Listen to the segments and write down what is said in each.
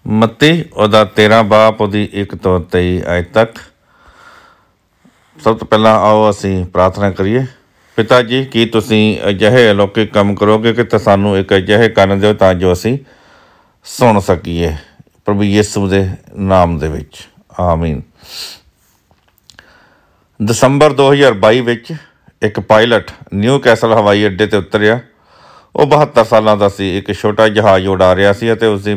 ਮੱਤੀ ਉਹਦਾ 13 ਬਾਬ ਉਹਦੀ 1 ਤੋਂ 23 ਅੱਜ ਤੱਕ। ਸਭ ਤੋਂ ਪਹਿਲਾਂ ਆਓ ਅਸੀਂ ਪ੍ਰਾਰਥਨਾ ਕਰੀਏ। ਪਿਤਾ ਜੀ, ਕੀ ਤੁਸੀਂ ਅਜਿਹੇ ਅਲੌਕਿਕ ਕੰਮ ਕਰੋਗੇ ਕਿ ਸਾਨੂੰ ਇੱਕ ਅਜਿਹੇ ਕੰਨ ਦਿਓ ਤਾਂ ਜੋ ਅਸੀਂ ਸੁਣ ਸਕੀਏ। ਪ੍ਰਭੂ ਯਿਸੂ ਦੇ ਨਾਮ ਦੇ ਵਿੱਚ ਆਮੀਨ। ਦਸੰਬਰ 2022 ਵਿੱਚ ਇੱਕ ਪਾਇਲਟ ਨਿਊ ਕੈਸਲ ਹਵਾਈ ਅੱਡੇ 'ਤੇ ਉਤਰਿਆ। ਉਹ 72 ਸਾਲਾਂ ਦਾ ਸੀ। ਇੱਕ ਛੋਟਾ ਜਹਾਜ਼ ਉਡਾ ਰਿਹਾ ਸੀ ਅਤੇ ਉਸਦੀ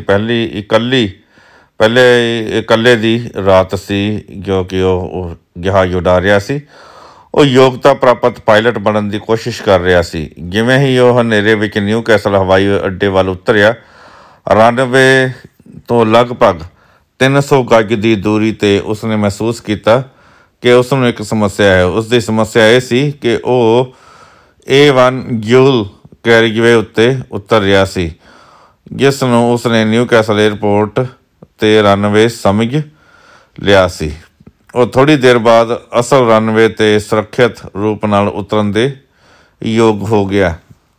ਇਕੱਲੇ ਦੀ ਰਾਤ ਸੀ ਜੋ ਕਿ ਉਹ ਜਹਾਜ਼ ਉਡਾ ਰਿਹਾ ਸੀ। ਉਹ ਯੋਗਤਾ ਪ੍ਰਾਪਤ ਪਾਇਲਟ ਬਣਨ ਦੀ ਕੋਸ਼ਿਸ਼ ਕਰ ਰਿਹਾ ਸੀ। ਜਿਵੇਂ ਹੀ ਉਹ ਹਨੇਰੇ ਵਿੱਚ ਨਿਊ ਕੈਸਲ ਹਵਾਈ ਅੱਡੇ ਵੱਲ ਉਤਰਿਆ, ਰਨਵੇ ਤੋਂ ਲਗਭਗ 300 ਗਜ ਦੀ ਦੂਰੀ 'ਤੇ ਉਸਨੇ ਮਹਿਸੂਸ ਕੀਤਾ ਕਿ ਉਸ ਨੂੰ ਇੱਕ ਸਮੱਸਿਆ ਹੈ। ਉਸਦੀ ਸਮੱਸਿਆ ਇਹ ਸੀ ਕਿ ਉਹ A1 ਜੂਲ ਕੈਰੀਜਵੇ ਉੱਤੇ ਉਤਰ ਰਿਹਾ ਸੀ, ਜਿਸ ਨੂੰ ਉਸਨੇ ਨਿਊ ਕੈਸਲ ਏਅਰਪੋਰਟ 'ਤੇ ਰਨਵੇ ਸਮਝ ਲਿਆ ਸੀ। ਉਹ ਥੋੜ੍ਹੀ ਦੇਰ ਬਾਅਦ ਅਸਲ ਰਨਵੇ 'ਤੇ ਸੁਰੱਖਿਅਤ ਰੂਪ ਨਾਲ ਉਤਰਨ ਦੇ ਯੋਗ ਹੋ ਗਿਆ।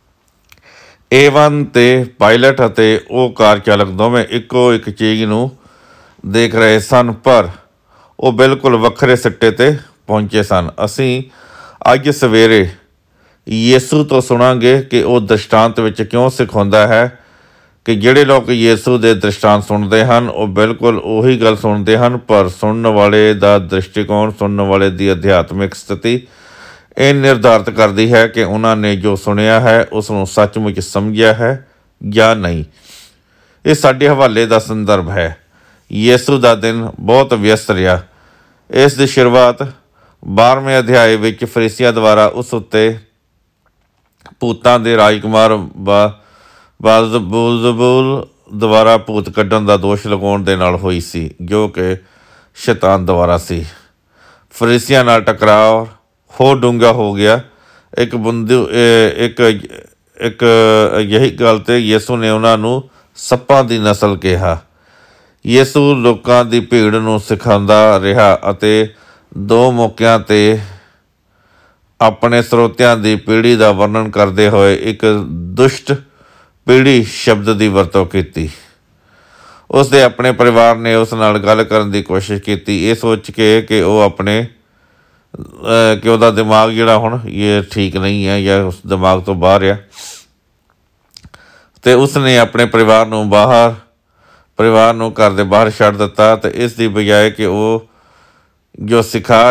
A1 'ਤੇ ਪਾਇਲਟ ਅਤੇ ਉਹ ਕਾਰ ਚਾਲਕ ਦੋਵੇਂ ਇੱਕੋ ਇੱਕ ਚੀਜ਼ ਨੂੰ ਦੇਖ ਰਹੇ ਸਨ, ਪਰ ਉਹ ਬਿਲਕੁਲ ਵੱਖਰੇ ਸਿੱਟੇ 'ਤੇ ਪਹੁੰਚੇ ਸਨ। ਅਸੀਂ ਅੱਜ ਸਵੇਰੇ ਯਿਸੂ ਤੋਂ ਸੁਣਾਂਗੇ ਕਿ ਉਹ ਦ੍ਰਿਸ਼ਟਾਂਤ ਵਿੱਚ ਕਿਉਂ ਸਿਖਾਉਂਦਾ ਹੈ ਕਿ ਜਿਹੜੇ ਲੋਕ ਯਿਸੂ ਦੇ ਦ੍ਰਿਸ਼ਟਾਂਤ ਸੁਣਦੇ ਹਨ ਉਹ ਬਿਲਕੁਲ ਉਹੀ ਗੱਲ ਸੁਣਦੇ ਹਨ, ਪਰ ਸੁਣਨ ਵਾਲੇ ਦਾ ਦ੍ਰਿਸ਼ਟੀਕੋਣ, ਸੁਣਨ ਵਾਲੇ ਦੀ ਅਧਿਆਤਮਿਕ ਸਥਿਤੀ ਇਹ ਨਿਰਧਾਰਤ ਕਰਦੀ ਹੈ ਕਿ ਉਹਨਾਂ ਨੇ ਜੋ ਸੁਣਿਆ ਹੈ ਉਸ ਨੂੰ ਸੱਚਮੁੱਚ ਸਮਝਿਆ ਹੈ ਜਾਂ ਨਹੀਂ। ਇਹ ਸਾਡੇ ਹਵਾਲੇ ਦਾ ਸੰਦਰਭ ਹੈ। ਯਿਸੂ ਦਾ ਦਿਨ ਬਹੁਤ ਵਿਅਸਤ ਰਿਹਾ। ਇਸ ਦੀ ਸ਼ੁਰੂਆਤ 12ਵੇਂ ਅਧਿਆਏ ਵਿੱਚ ਫਰੀਸੀਆਂ ਦੁਆਰਾ ਉਸ ਉੱਤੇ ਭੂਤਾਂ ਦੇ ਰਾਜਕੁਮਾਰ ਬੇਲਜ਼ਬੂਲ ਦੁਆਰਾ ਭੂਤ ਕੱਢਣ ਦਾ ਦੋਸ਼ ਲਗਾਉਣ ਦੇ ਨਾਲ ਹੋਈ ਸੀ, ਜੋ ਕਿ ਸ਼ੈਤਾਨ ਦੁਆਰਾ ਸੀ। ਫਰੀਸੀਆਂ ਨਾਲ ਟਕਰਾਅ ਹੋਰ ਡੂੰਘਾ ਹੋ ਗਿਆ। ਇੱਕ ਅਜਿਹੀ ਗੱਲ 'ਤੇ ਯਿਸੂ ਨੇ ਉਹਨਾਂ ਨੂੰ ਸੱਪਾਂ ਦੀ ਨਸਲ ਕਿਹਾ। ਯਿਸੂ ਲੋਕਾਂ ਦੀ ਭੀੜ ਨੂੰ ਸਿਖਾਉਂਦਾ ਰਿਹਾ ਅਤੇ 2 ਮੌਕਿਆਂ 'ਤੇ ਆਪਣੇ ਸਰੋਤਿਆਂ ਦੀ ਪੀੜ੍ਹੀ ਦਾ ਵਰਣਨ ਕਰਦੇ ਹੋਏ ਇੱਕ ਦੁਸ਼ਟ ਪੀੜ੍ਹੀ ਸ਼ਬਦ ਦੀ ਵਰਤੋਂ ਕੀਤੀ। ਉਸ ਦੇ ਆਪਣੇ ਪਰਿਵਾਰ ਨੇ ਉਸ ਨਾਲ ਗੱਲ ਕਰਨ ਦੀ ਕੋਸ਼ਿਸ਼ ਕੀਤੀ, ਇਹ ਸੋਚ ਕੇ ਕਿ ਉਹਦਾ ਦਿਮਾਗ ਜਿਹੜਾ ਹੁਣ ਇਹ ਠੀਕ ਨਹੀਂ ਹੈ ਜਾਂ ਉਸ ਦਿਮਾਗ ਤੋਂ ਬਾਹਰ ਆ, ਅਤੇ ਉਸ ਨੇ ਆਪਣੇ ਪਰਿਵਾਰ ਨੂੰ ਘਰ ਦੇ ਬਾਹਰ ਛੱਡ ਦਿੱਤਾ। ਅਤੇ ਇਸ ਦੀ ਬਜਾਏ ਕਿ ਉਹ ਜੋ ਸਿਖਾ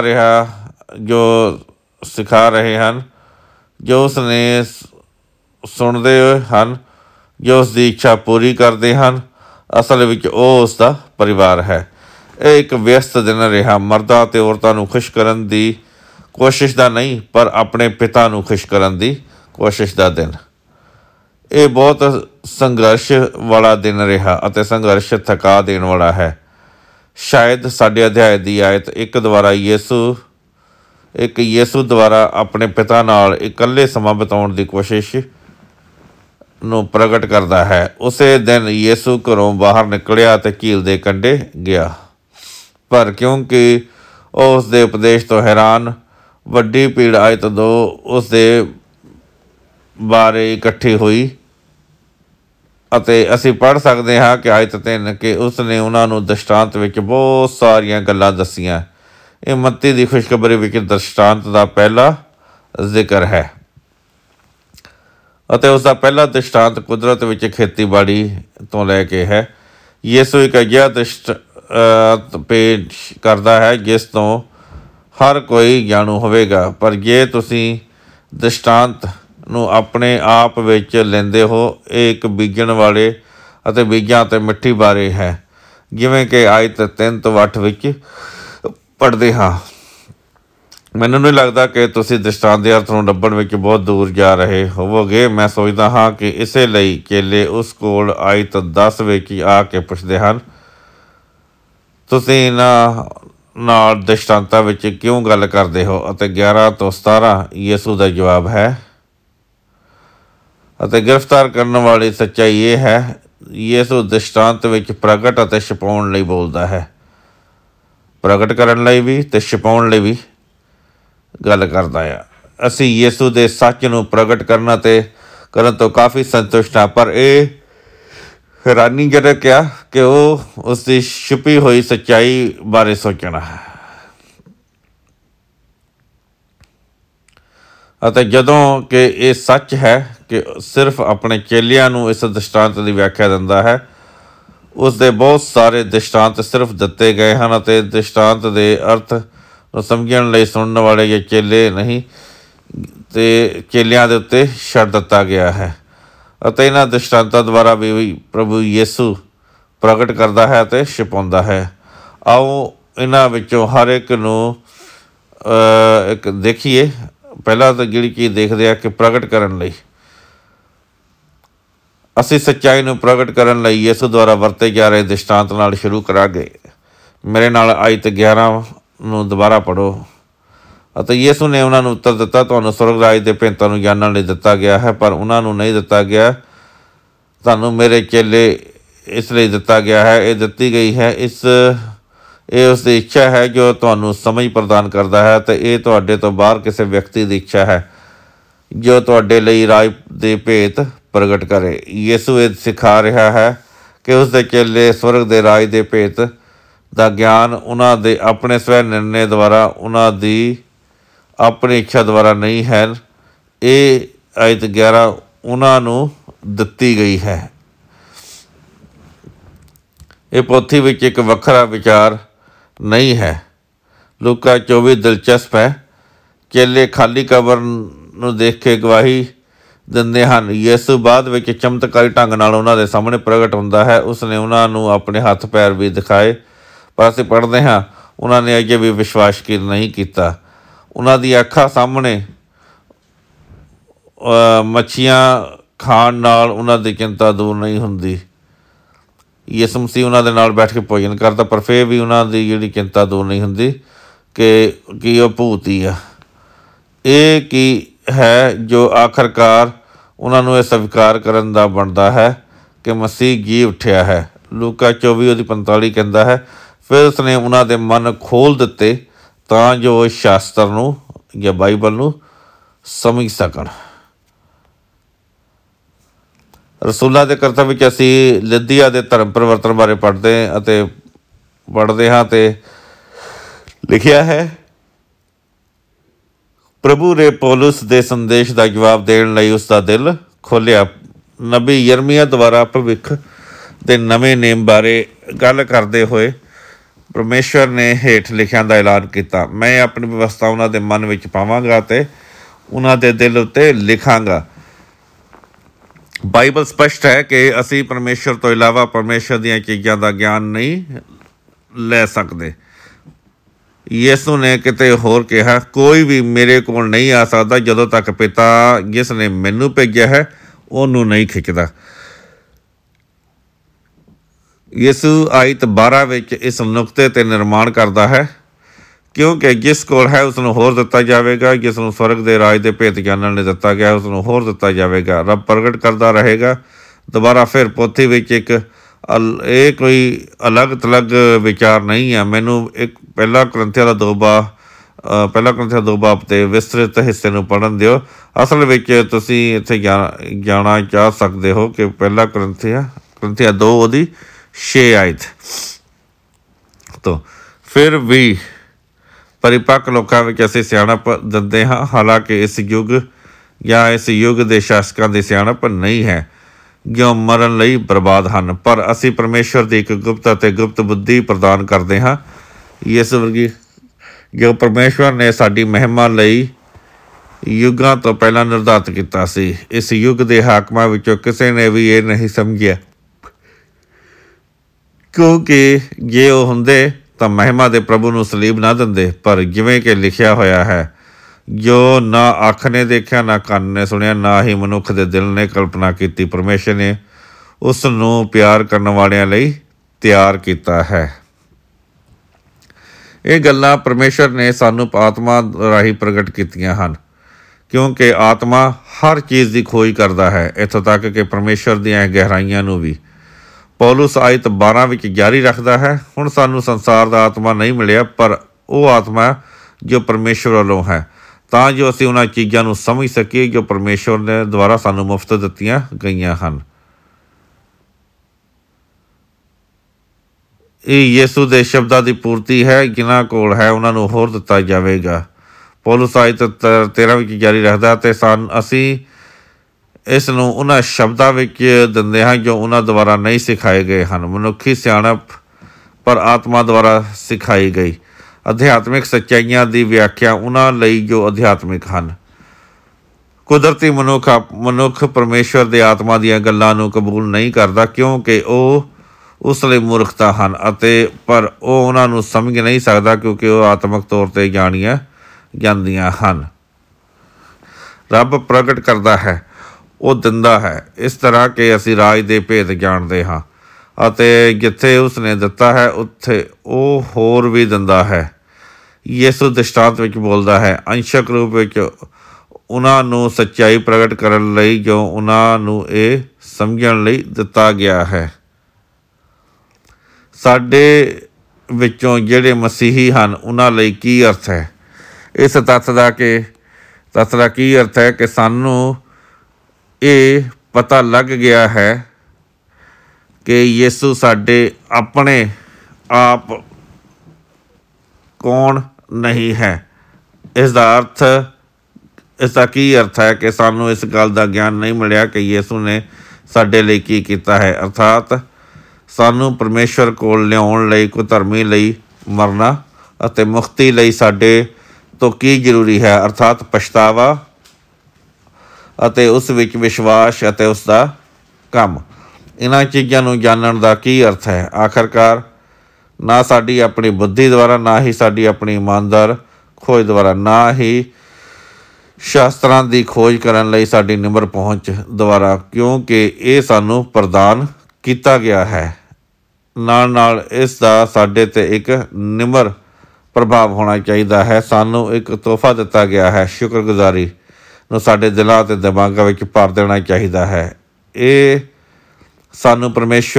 ਰਹੇ ਹਨ, ਜੋ ਉਸ ਨੇ ਸੁਣਦੇ ਹਨ, ਜੋ ਉਸ ਦੀ ਇੱਛਾ ਪੂਰੀ ਕਰਦੇ ਹਨ, ਅਸਲ ਵਿੱਚ ਉਹ ਉਸ ਦਾ ਪਰਿਵਾਰ ਹੈ। ਇਹ ਇੱਕ ਵਿਅਸਤ ਦਿਨ ਰਿਹਾ। ਮਰਦਾਂ ਅਤੇ ਔਰਤਾਂ ਨੂੰ ਖੁਸ਼ ਕਰਨ ਦੀ ਕੋਸ਼ਿਸ਼ ਦਾ ਨਹੀਂ, ਪਰ ਆਪਣੇ ਪਿਤਾ ਨੂੰ ਖੁਸ਼ ਕਰਨ ਦੀ ਕੋਸ਼ਿਸ਼ ਦਾ ਦਿਨ। ਇਹ ਬਹੁਤ ਸੰਘਰਸ਼ ਵਾਲਾ ਦਿਨ ਰਿਹਾ ਅਤੇ ਸੰਘਰਸ਼ ਥਕਾ ਦੇਣ ਵਾਲਾ ਹੈ। ਸ਼ਾਇਦ ਸਾਡੇ ਅਧਿਆਏ ਦੀ ਆਇਤ 1 ਦੁਆਰਾ ਯਿਸੂ ਦੁਆਰਾ ਆਪਣੇ ਪਿਤਾ ਨਾਲ ਇਕੱਲੇ ਸਮਾਂ ਬਿਤਾਉਣ ਦੀ ਕੋਸ਼ਿਸ਼ ਨੂੰ ਪ੍ਰਗਟ ਕਰਦਾ ਹੈ। ਉਸੇ ਦਿਨ ਯਿਸੂ ਘਰੋਂ ਬਾਹਰ ਨਿਕਲਿਆ ਅਤੇ ਝੀਲ ਦੇ ਕੰਢੇ ਗਿਆ, ਪਰ ਕਿਉਂਕਿ ਉਹ ਉਸ ਦੇ ਉਪਦੇਸ਼ ਤੋਂ ਹੈਰਾਨ, ਵੱਡੀ ਭੀੜ ਆਇਤ 2 ਉਸ ਦੇ ਬਾਰੇ ਇਕੱਠੀ ਹੋਈ ਅਤੇ ਅਸੀਂ ਪੜ੍ਹ ਸਕਦੇ ਹਾਂ ਕਿ ਆਇਤ 3 ਕਿ ਉਸ ਨੇ ਉਹਨਾਂ ਨੂੰ ਦ੍ਰਿਸ਼ਟਾਂਤ ਵਿੱਚ ਬਹੁਤ ਸਾਰੀਆਂ ਗੱਲਾਂ ਦੱਸੀਆਂ। ਇਹ ਮੱਤੀ ਦੀ ਖੁਸ਼ਖਬਰੀ ਵਿੱਚ ਦ੍ਰਿਸ਼ਟਾਂਤ ਦਾ ਪਹਿਲਾ ਜ਼ਿਕਰ ਹੈ ਅਤੇ ਉਸ ਦਾ ਪਹਿਲਾ ਦ੍ਰਿਸ਼ਟਾਂਤ ਕੁਦਰਤ ਵਿੱਚ ਖੇਤੀਬਾੜੀ ਤੋਂ ਲੈ ਕੇ ਹੈ। ਯਿਸੂ ਇੱਕ ਅਜਿਹਾ ਦ੍ਰਿਸ਼ਟਾਂਤ ਪੇਸ਼ ਕਰਦਾ ਹੈ ਜਿਸ ਤੋਂ ਹਰ ਕੋਈ ਜਾਣੂ ਹੋਵੇਗਾ, ਪਰ ਜੇ ਤੁਸੀਂ ਦ੍ਰਿਸ਼ਟਾਂਤ ਨੂੰ ਆਪਣੇ ਆਪ ਵਿੱਚ ਲੈਂਦੇ ਹੋ, ਇਹ ਇੱਕ ਬੀਜਣ ਵਾਲੇ ਅਤੇ ਬੀਜਾਂ ਅਤੇ ਮਿੱਟੀ ਬਾਰੇ ਹੈ, ਜਿਵੇਂ ਕਿ ਆਇਤ 3 ਤੋਂ 8 ਵਿੱਚ ਪੜ੍ਹਦੇ ਹਾਂ। ਮੈਨੂੰ ਨਹੀਂ ਲੱਗਦਾ ਕਿ ਤੁਸੀਂ ਦ੍ਰਿਸ਼ਟਾਂਤ ਦੇ ਅਰਥ ਨੂੰ ਲੱਭਣ ਵਿੱਚ ਬਹੁਤ ਦੂਰ ਜਾ ਰਹੇ ਹੋਵੋਗੇ। ਮੈਂ ਸੋਚਦਾ ਹਾਂ ਕਿ ਇਸੇ ਲਈ ਚੇਲੇ ਉਸ ਕੋਲ ਆਇਤ 10 ਵਿੱਚ ਆ ਕੇ ਪੁੱਛਦੇ ਹਨ, ਤੁਸੀਂ ਇਹਨਾਂ ਨਾਲ ਦ੍ਰਿਸ਼ਟਾਂਤਾਂ ਵਿੱਚ ਕਿਉਂ ਗੱਲ ਕਰਦੇ ਹੋ? ਅਤੇ 11 ਤੋਂ 17 ਯਿਸੂ ਦਾ ਜਵਾਬ ਹੈ। ਅਤੇ ਗ੍ਰਿਫਤਾਰ ਕਰਨ ਵਾਲੀ ਸੱਚਾਈ ਇਹ ਹੈ, ਯਿਸੂ ਦ੍ਰਿਸ਼ਟਾਂਤ ਵਿੱਚ ਪ੍ਰਗਟ ਅਤੇ ਛੁਪਾਉਣ ਲਈ ਬੋਲਦਾ ਹੈ। ਪ੍ਰਗਟ ਕਰਨ ਲਈ ਵੀ ਅਤੇ ਛੁਪਾਉਣ ਲਈ ਵੀ ਗੱਲ ਕਰਦਾ ਆ। ਅਸੀਂ ਯਿਸੂ ਦੇ ਸੱਚ ਨੂੰ ਪ੍ਰਗਟ ਕਰਨ ਤੋਂ ਕਾਫੀ ਸੰਤੁਸ਼ਟ ਹਾਂ, ਪਰ ਇਹ ਹੈਰਾਨੀਜਨਕ ਆ ਕਿ ਉਹ ਉਸ ਦੀ ਛੁਪੀ ਹੋਈ ਸੱਚਾਈ ਬਾਰੇ ਸੋਚਣਾ ਹੈ। ਅਤੇ ਜਦੋਂ ਕਿ ਇਹ ਸੱਚ ਹੈ ਕਿ ਸਿਰਫ ਆਪਣੇ ਚੇਲਿਆਂ ਨੂੰ ਇਸ ਦ੍ਰਿਸ਼ਟਾਂਤ ਦੀ ਵਿਆਖਿਆ ਦਿੰਦਾ ਹੈ, ਉਸ ਦੇ ਬਹੁਤ ਸਾਰੇ ਦ੍ਰਿਸ਼ਟਾਂਤ ਸਿਰਫ ਦਿੱਤੇ ਗਏ ਹਨ ਅਤੇ ਦ੍ਰਿਸ਼ਟਾਂਤ ਦੇ ਅਰਥ ਨੂੰ ਸਮਝਣ ਲਈ ਸੁਣਨ ਵਾਲੇ ਜਾਂ ਚੇਲੇ ਨਹੀਂ ਅਤੇ ਚੇਲਿਆਂ ਦੇ ਉੱਤੇ ਛੱਡ ਦਿੱਤਾ ਗਿਆ ਹੈ। ਅਤੇ ਇਹਨਾਂ ਦ੍ਰਿਸ਼ਟਾਂਤਾਂ ਦੁਆਰਾ ਵੀ ਪ੍ਰਭੂ ਯਿਸੂ ਪ੍ਰਗਟ ਕਰਦਾ ਹੈ ਅਤੇ ਛਿਪਾਉਂਦਾ ਹੈ। ਆਓ ਇਹਨਾਂ ਵਿੱਚੋਂ ਹਰ ਇੱਕ ਨੂੰ ਇੱਕ ਦੇਖੀਏ। ਪਹਿਲਾਂ ਤਾਂ ਜਿਹੜੀ ਚੀਜ਼ ਦੇਖਦੇ ਆ ਕਿ ਪ੍ਰਗਟ ਕਰਨ ਲਈ, ਅਸੀਂ ਸੱਚਾਈ ਨੂੰ ਪ੍ਰਗਟ ਕਰਨ ਲਈ ਯਿਸੂ ਦੁਆਰਾ ਵਰਤੇ ਜਾ ਰਹੇ ਦ੍ਰਿਸ਼ਟਾਂਤ ਨਾਲ ਸ਼ੁਰੂ ਕਰਾਂਗੇ। ਮੇਰੇ ਨਾਲ ਆਇਤ 11 ਨੂੰ ਦੁਬਾਰਾ ਪੜ੍ਹੋ। ਅਤੇ ਯਿਸੂ ਨੇ ਉਹਨਾਂ ਨੂੰ ਉੱਤਰ ਦਿੱਤਾ, ਤੁਹਾਨੂੰ ਸਵਰਗ ਰਾਜ ਦੇ ਭੇਤਾਂ ਨੂੰ ਜਾਣਨ ਲਈ ਦਿੱਤਾ ਗਿਆ ਹੈ, ਪਰ ਉਹਨਾਂ ਨੂੰ ਨਹੀਂ ਦਿੱਤਾ ਗਿਆ। ਤੁਹਾਨੂੰ ਮੇਰੇ ਚੇਲੇ ਇਸ ਲਈ ਦਿੱਤਾ ਗਿਆ ਹੈ। ਇਹ ਦਿੱਤੀ ਗਈ ਹੈ ਇਹ ਉਸ ਦੀ ਇੱਛਾ ਹੈ ਜੋ ਤੁਹਾਨੂੰ ਸਮਝ ਪ੍ਰਦਾਨ ਕਰਦਾ ਹੈ, ਅਤੇ ਇਹ ਤੁਹਾਡੇ ਤੋਂ ਬਾਹਰ ਕਿਸੇ ਵਿਅਕਤੀ ਦੀ ਇੱਛਾ ਹੈ ਜੋ ਤੁਹਾਡੇ ਲਈ ਰਾਜ ਦੇ ਭੇਤ ਪ੍ਰਗਟ ਕਰੇ। ਯਿਸੂ ਇਹ ਸਿਖਾ ਰਿਹਾ ਹੈ ਕਿ ਉਸ ਦੇ ਚੇਲੇ ਸਵਰਗ ਦੇ ਰਾਜ ਦੇ ਭੇਤ ਦਾ ਗਿਆਨ ਉਹਨਾਂ ਦੇ ਆਪਣੇ ਸਵੈ ਨਿਰਣੇ ਦੁਆਰਾ, ਉਹਨਾਂ ਦੀ ਆਪਣੀ ਇੱਛਾ ਦੁਆਰਾ ਨਹੀਂ ਹੈ। ਇਹ ਆਇਤ 11 ਉਹਨਾਂ ਨੂੰ ਦਿੱਤੀ ਗਈ ਹੈ। ਇਹ ਪੋਥੀ ਵਿੱਚ ਇੱਕ ਵੱਖਰਾ ਵਿਚਾਰ ਨਹੀਂ ਹੈ। ਲੂਕਾ 24 ਦਿਲਚਸਪ ਹੈ। ਚੇਲੇ ਖਾਲੀ ਕਬਰ ਨੂੰ ਦੇਖ ਕੇ ਗਵਾਹੀ ਦਿੰਦੇ ਹਨ। ਯਿਸੂ ਬਾਅਦ ਵਿੱਚ ਚਮਤਕਾਰੀ ਢੰਗ ਨਾਲ ਉਹਨਾਂ ਦੇ ਸਾਹਮਣੇ ਪ੍ਰਗਟ ਹੁੰਦਾ ਹੈ। ਉਸਨੇ ਉਹਨਾਂ ਨੂੰ ਆਪਣੇ ਹੱਥ ਪੈਰ ਵੀ ਦਿਖਾਏ, ਪਰ ਅਸੀਂ ਪੜ੍ਹਦੇ ਹਾਂ ਉਹਨਾਂ ਨੇ ਅਜੇ ਵੀ ਵਿਸ਼ਵਾਸ ਨਹੀਂ ਕੀਤਾ। ਉਹਨਾਂ ਦੀ ਅੱਖਾਂ ਸਾਹਮਣੇ ਮੱਛੀਆਂ ਖਾਣ ਨਾਲ ਉਹਨਾਂ ਦੀ ਚਿੰਤਾ ਦੂਰ ਨਹੀਂ ਹੁੰਦੀ। ਯਿਸੂ ਮਸੀਹ ਉਹਨਾਂ ਦੇ ਨਾਲ ਬੈਠ ਕੇ ਭੋਜਨ ਕਰਦਾ, ਪਰ ਫਿਰ ਵੀ ਉਹਨਾਂ ਦੀ ਜਿਹੜੀ ਚਿੰਤਾ ਦੂਰ ਨਹੀਂ ਹੁੰਦੀ ਕਿ ਉਹ ਭੂਤ ਹੀ ਆ। ਇਹ ਕੀ ਹੈ ਜੋ ਆਖਰਕਾਰ ਉਹਨਾਂ ਨੂੰ ਇਹ ਸਵੀਕਾਰ ਕਰਨ ਦਾ ਬਣਦਾ ਹੈ ਕਿ ਮਸੀਹ ਜੀ ਉੱਠਿਆ ਹੈ। ਲੂਕਾ 24:45 ਕਹਿੰਦਾ ਹੈ, ਫਿਰ ਉਸਨੇ ਉਹਨਾਂ ਦੇ ਮਨ ਖੋਲ੍ਹ ਦਿੱਤੇ ਤਾਂ ਜੋ ਉਹ ਸ਼ਾਸਤਰ ਨੂੰ ਜਾਂ ਬਾਈਬਲ ਨੂੰ ਸਮਝ ਸਕਣ। ਰਸੂਲਾਂ ਦੇ ਕਰਤੱਵ ਵਿੱਚ ਅਸੀਂ ਲਿਦੀਆ ਦੇ ਧਰਮ ਪਰਿਵਰਤਨ ਬਾਰੇ ਪੜ੍ਹਦੇ ਹਾਂ ਅਤੇ ਲਿਖਿਆ ਹੈ, ਪ੍ਰਭੂ ਨੇ ਪੌਲੁਸ ਦੇ ਸੰਦੇਸ਼ ਦਾ ਜਵਾਬ ਦੇਣ ਲਈ ਉਸ ਦਾ ਦਿਲ ਖੋਲ੍ਹਿਆ। ਨਬੀ ਯਰਮੀਆ ਦੁਆਰਾ ਭਵਿੱਖ ਦੇ ਨਵੇਂ ਨੇਮ ਬਾਰੇ ਗੱਲ ਕਰਦੇ ਹੋਏ ਪਰਮੇਸ਼ਵਰ ਨੇ ਹੇਠ ਲਿਖਿਆਂ ਦਾ ਐਲਾਨ ਕੀਤਾ, ਮੈਂ ਆਪਣੀ ਵਿਵਸਥਾ ਉਹਨਾਂ ਦੇ ਮਨ ਵਿੱਚ ਪਾਵਾਂਗਾ ਅਤੇ ਉਹਨਾਂ ਦੇ ਦਿਲ ਉੱਤੇ ਲਿਖਾਂਗਾ। ਬਾਈਬਲ ਸਪਸ਼ਟ ਹੈ ਕਿ ਅਸੀਂ ਪਰਮੇਸ਼ਵਰ ਤੋਂ ਇਲਾਵਾ ਪਰਮੇਸ਼ਵਰ ਦੀਆਂ ਚੀਜ਼ਾਂ ਦਾ ਗਿਆਨ ਨਹੀਂ ਲੈ ਸਕਦੇ। ਯਿਸੂ ਨੇ ਕਿਤੇ ਹੋਰ ਕਿਹਾ, ਕੋਈ ਵੀ ਮੇਰੇ ਕੋਲ ਨਹੀਂ ਆ ਸਕਦਾ ਜਦੋਂ ਤੱਕ ਪਿਤਾ ਜਿਸ ਨੇ ਮੈਨੂੰ ਭੇਜਿਆ ਹੈ ਉਹਨੂੰ ਨਹੀਂ ਖਿੱਚਦਾ। ਯਿਸੂ ਆਇਤ 12 ਵਿੱਚ ਇਸ ਨੁਕਤੇ 'ਤੇ ਨਿਰਮਾਣ ਕਰਦਾ ਹੈ, ਕਿਉਂਕਿ ਜਿਸ ਕੋਲ ਹੈ ਉਸਨੂੰ ਹੋਰ ਦਿੱਤਾ ਜਾਵੇਗਾ, ਜਿਸ ਨੂੰ ਸਵਰਗ ਦੇ ਰਾਜ ਦੇ ਭੇਤ ਜਾਣਨ ਲਈ ਦਿੱਤਾ ਗਿਆ ਉਸਨੂੰ ਹੋਰ ਦਿੱਤਾ ਜਾਵੇਗਾ। ਰੱਬ ਪ੍ਰਗਟ ਕਰਦਾ ਰਹੇਗਾ। ਦੁਬਾਰਾ ਫਿਰ ਪੋਥੀ ਵਿੱਚ ਇਹ ਕੋਈ ਅਲੱਗ ਥਲੱਗ ਵਿਚਾਰ ਨਹੀਂ ਹੈ। ਮੈਨੂੰ ਇੱਕ ਪਹਿਲਾ ਕੁਰਿੰਥੀਆਂ 2 ਬਾਬ ਦੇ ਵਿਸਤ੍ਰਿਤ ਹਿੱਸੇ ਨੂੰ ਪੜ੍ਹਨ ਦਿਓ। ਅਸਲ ਵਿੱਚ ਤੁਸੀਂ ਇੱਥੇ ਜਾਣਾ ਚਾਹ ਸਕਦੇ ਹੋ ਕਿ ਪਹਿਲਾ ਕੁਰਿੰਥੀਆਂ 2 ਉਹਦੀ 6 ਆਇਤ ਤੋਂ। ਫਿਰ ਵੀ ਪਰਿਪੱਕ ਲੋਕਾਂ ਵਿੱਚ ਅਸੀਂ ਸਿਆਣਪ ਦਿੰਦੇ ਹਾਂ, ਹਾਲਾਂਕਿ ਇਸ ਯੁੱਗ ਦੇ ਸ਼ਾਸਕਾਂ ਦੀ ਸਿਆਣਪ ਨਹੀਂ ਹੈ ਜੋ ਮਰਨ ਲਈ ਬਰਬਾਦ ਹਨ, ਪਰ ਅਸੀਂ ਪਰਮੇਸ਼ਵਰ ਦੀ ਇੱਕ ਗੁਪਤ ਅਤੇ ਗੁਪਤ ਬੁੱਧੀ ਪ੍ਰਦਾਨ ਕਰਦੇ ਹਾਂ, ਇਸ ਵਰਗੀ ਜੋ ਪਰਮੇਸ਼ਵਰ ਨੇ ਸਾਡੀ ਮਹਿਮਾ ਲਈ ਯੁੱਗਾਂ ਤੋਂ ਪਹਿਲਾਂ ਨਿਰਧਾਰਿਤ ਕੀਤਾ ਸੀ। ਇਸ ਯੁੱਗ ਦੇ ਹਾਕਮਾਂ ਵਿੱਚੋਂ ਕਿਸੇ ਨੇ ਵੀ ਇਹ ਨਹੀਂ ਸਮਝਿਆ, ਕਿਉਂਕਿ ਜੇ ਉਹ ਹੁੰਦੇ ਤਾਂ ਮਹਿਮਾ ਦੇ ਪ੍ਰਭੂ ਨੂੰ ਸਲੀਬ ਨਾ ਦਿੰਦੇ। ਪਰ ਜਿਵੇਂ ਕਿ ਲਿਖਿਆ ਹੋਇਆ ਹੈ, ਜੋ ਨਾ ਅੱਖ ਨੇ ਦੇਖਿਆ, ਨਾ ਕੰਨ ਨੇ ਸੁਣਿਆ, ਨਾ ਹੀ ਮਨੁੱਖ ਦੇ ਦਿਲ ਨੇ ਕਲਪਨਾ ਕੀਤੀ, ਪਰਮੇਸ਼ਰ ਨੇ ਉਸ ਨੂੰ ਪਿਆਰ ਕਰਨ ਵਾਲਿਆਂ ਲਈ ਤਿਆਰ ਕੀਤਾ ਹੈ। ਇਹ ਗੱਲਾਂ ਪਰਮੇਸ਼ਰ ਨੇ ਸਾਨੂੰ ਆਤਮਾ ਰਾਹੀਂ ਪ੍ਰਗਟ ਕੀਤੀਆਂ ਹਨ, ਕਿਉਂਕਿ ਆਤਮਾ ਹਰ ਚੀਜ਼ ਦੀ ਖੋਜ ਕਰਦਾ ਹੈ, ਇੱਥੋਂ ਤੱਕ ਕਿ ਪਰਮੇਸ਼ਰ ਦੀਆਂ ਗਹਿਰਾਈਆਂ ਨੂੰ ਵੀ। ਪੌਲੁਸ ਆਇਤ 12 ਵਿੱਚ ਜਾਰੀ ਰੱਖਦਾ ਹੈ, ਹੁਣ ਸਾਨੂੰ ਸੰਸਾਰ ਦਾ ਆਤਮਾ ਨਹੀਂ ਮਿਲਿਆ, ਪਰ ਉਹ ਆਤਮਾ ਜੋ ਪਰਮੇਸ਼ਵਰ ਵੱਲੋਂ ਹੈ, ਤਾਂ ਜੋ ਅਸੀਂ ਉਹਨਾਂ ਚੀਜ਼ਾਂ ਨੂੰ ਸਮਝ ਸਕੀਏ ਜੋ ਪਰਮੇਸ਼ਵਰ ਨੇ ਦੁਆਰਾ ਸਾਨੂੰ ਮੁਫਤ ਦਿੱਤੀਆਂ ਗਈਆਂ ਹਨ। ਇਹ ਯਿਸੂ ਦੇ ਸ਼ਬਦਾਂ ਦੀ ਪੂਰਤੀ ਹੈ। ਜਿਨ੍ਹਾਂ ਕੋਲ ਹੈ ਉਹਨਾਂ ਨੂੰ ਹੋਰ ਦਿੱਤਾ ਜਾਵੇਗਾ। ਪੌਲੁਸ ਆਇਤ 13 ਵਿੱਚ ਜਾਰੀ ਰੱਖਦਾ ਅਤੇ ਅਸੀਂ ਇਸ ਨੂੰ ਉਹਨਾਂ ਸ਼ਬਦਾਂ ਵਿੱਚ ਦਿੰਦੇ ਹਾਂ ਜੋ ਉਹਨਾਂ ਦੁਆਰਾ ਨਹੀਂ ਸਿਖਾਏ ਗਏ ਹਨ। ਮਨੁੱਖੀ ਸਿਆਣਪ ਪਰ ਆਤਮਾ ਦੁਆਰਾ ਸਿਖਾਈ ਗਈ। ਅਧਿਆਤਮਿਕ ਸੱਚਾਈਆਂ ਦੀ ਵਿਆਖਿਆ ਉਹਨਾਂ ਲਈ ਜੋ ਅਧਿਆਤਮਿਕ ਹਨ। ਕੁਦਰਤੀ ਮਨੁੱਖ ਪਰਮੇਸ਼ਵਰ ਦੇ ਆਤਮਾ ਦੀਆਂ ਗੱਲਾਂ ਨੂੰ ਕਬੂਲ ਨਹੀਂ ਕਰਦਾ ਕਿਉਂਕਿ ਉਹ ਉਸ ਲਈ ਮੂਰਖਤਾ ਹਨ ਪਰ ਉਹ ਉਹਨਾਂ ਨੂੰ ਸਮਝ ਨਹੀਂ ਸਕਦਾ ਕਿਉਂਕਿ ਉਹ ਆਤਮਿਕ ਤੌਰ 'ਤੇ ਜਾਣੀਆਂ ਜਾਂਦੀਆਂ ਹਨ। ਰੱਬ ਪ੍ਰਗਟ ਕਰਦਾ ਹੈ, ਉਹ ਦਿੰਦਾ ਹੈ, ਇਸ ਤਰ੍ਹਾਂ ਕਿ ਅਸੀਂ ਰਾਜ ਦੇ ਭੇਦ ਜਾਣਦੇ ਹਾਂ ਅਤੇ ਜਿੱਥੇ ਉਸਨੇ ਦਿੱਤਾ ਹੈ ਉੱਥੇ ਉਹ ਹੋਰ ਵੀ ਦਿੰਦਾ ਹੈ। ਯਿਸੂ ਦ੍ਰਿਸ਼ਟਾਂਤ ਵਿੱਚ ਬੋਲਦਾ ਹੈ, ਅੰਸ਼ਕ ਰੂਪ ਵਿੱਚ ਉਹਨਾਂ ਨੂੰ ਸੱਚਾਈ ਪ੍ਰਗਟ ਕਰਨ ਲਈ ਜੋ ਉਹਨਾਂ ਨੂੰ ਇਹ ਸਮਝਣ ਲਈ ਦਿੱਤਾ ਗਿਆ ਹੈ। ਸਾਡੇ ਵਿੱਚੋਂ ਜਿਹੜੇ ਮਸੀਹੀ ਹਨ ਉਹਨਾਂ ਲਈ ਕੀ ਅਰਥ ਹੈ? ਇਸ ਤੱਥ ਦਾ ਕੀ ਅਰਥ ਹੈ ਕਿ ਸਾਨੂੰ ਇਹ ਪਤਾ ਲੱਗ ਗਿਆ ਹੈ ਕਿ ਯਿਸੂ ਸਾਡੇ ਆਪਣੇ ਆਪ ਕੌਣ ਨਹੀਂ ਹੈ। ਇਸ ਦਾ ਕੀ ਅਰਥ ਹੈ ਕਿ ਸਾਨੂੰ ਇਸ ਗੱਲ ਦਾ ਗਿਆਨ ਨਹੀਂ ਮਿਲਿਆ ਕਿ ਯਿਸੂ ਨੇ ਸਾਡੇ ਲਈ ਕੀ ਕੀਤਾ ਹੈ, ਅਰਥਾਤ ਸਾਨੂੰ ਪਰਮੇਸ਼ਵਰ ਕੋਲ ਲਿਆਉਣ ਲਈ, ਕੁਧਰਮੀ ਲਈ ਮਰਨਾ ਅਤੇ ਮੁਕਤੀ ਲਈ ਸਾਡੇ ਤੋਂ ਕੀ ਜ਼ਰੂਰੀ ਹੈ, ਅਰਥਾਤ ਪਛਤਾਵਾ ਅਤੇ ਉਸ ਵਿੱਚ ਵਿਸ਼ਵਾਸ ਅਤੇ ਉਸ ਦਾ ਕੰਮ। ਇਹਨਾਂ ਚੀਜ਼ਾਂ ਨੂੰ ਜਾਣਨ ਦਾ ਕੀ ਅਰਥ ਹੈ? ਆਖਰਕਾਰ ਨਾ ਸਾਡੀ ਆਪਣੀ ਬੁੱਧੀ ਦੁਆਰਾ, ਨਾ ਹੀ ਸਾਡੀ ਆਪਣੀ ਇਮਾਨਦਾਰ ਖੋਜ ਦੁਆਰਾ, ਨਾ ਹੀ ਸ਼ਾਸਤਰਾਂ ਦੀ ਖੋਜ ਕਰਨ ਲਈ ਸਾਡੀ ਨਿਮਰ ਪਹੁੰਚ ਦੁਆਰਾ, ਕਿਉਂਕਿ ਇਹ ਸਾਨੂੰ ਪ੍ਰਦਾਨ ਕੀਤਾ ਗਿਆ ਹੈ। ਨਾਲ ਇਸ ਦਾ ਸਾਡੇ 'ਤੇ ਇੱਕ ਨਿਮਰ ਪ੍ਰਭਾਵ ਹੋਣਾ ਚਾਹੀਦਾ ਹੈ। ਸਾਨੂੰ ਇੱਕ ਤੋਹਫਾ ਦਿੱਤਾ ਗਿਆ ਹੈ। ਸ਼ੁਕਰਗੁਜ਼ਾਰੀ ਨੂੰ ਸਾਡੇ ਦਿਲਾਂ ਅਤੇ ਦਿਮਾਗਾਂ ਵਿੱਚ ਭਰ ਦੇਣਾ ਚਾਹੀਦਾ ਹੈ। ਇਹ ਸਾਨੂੰ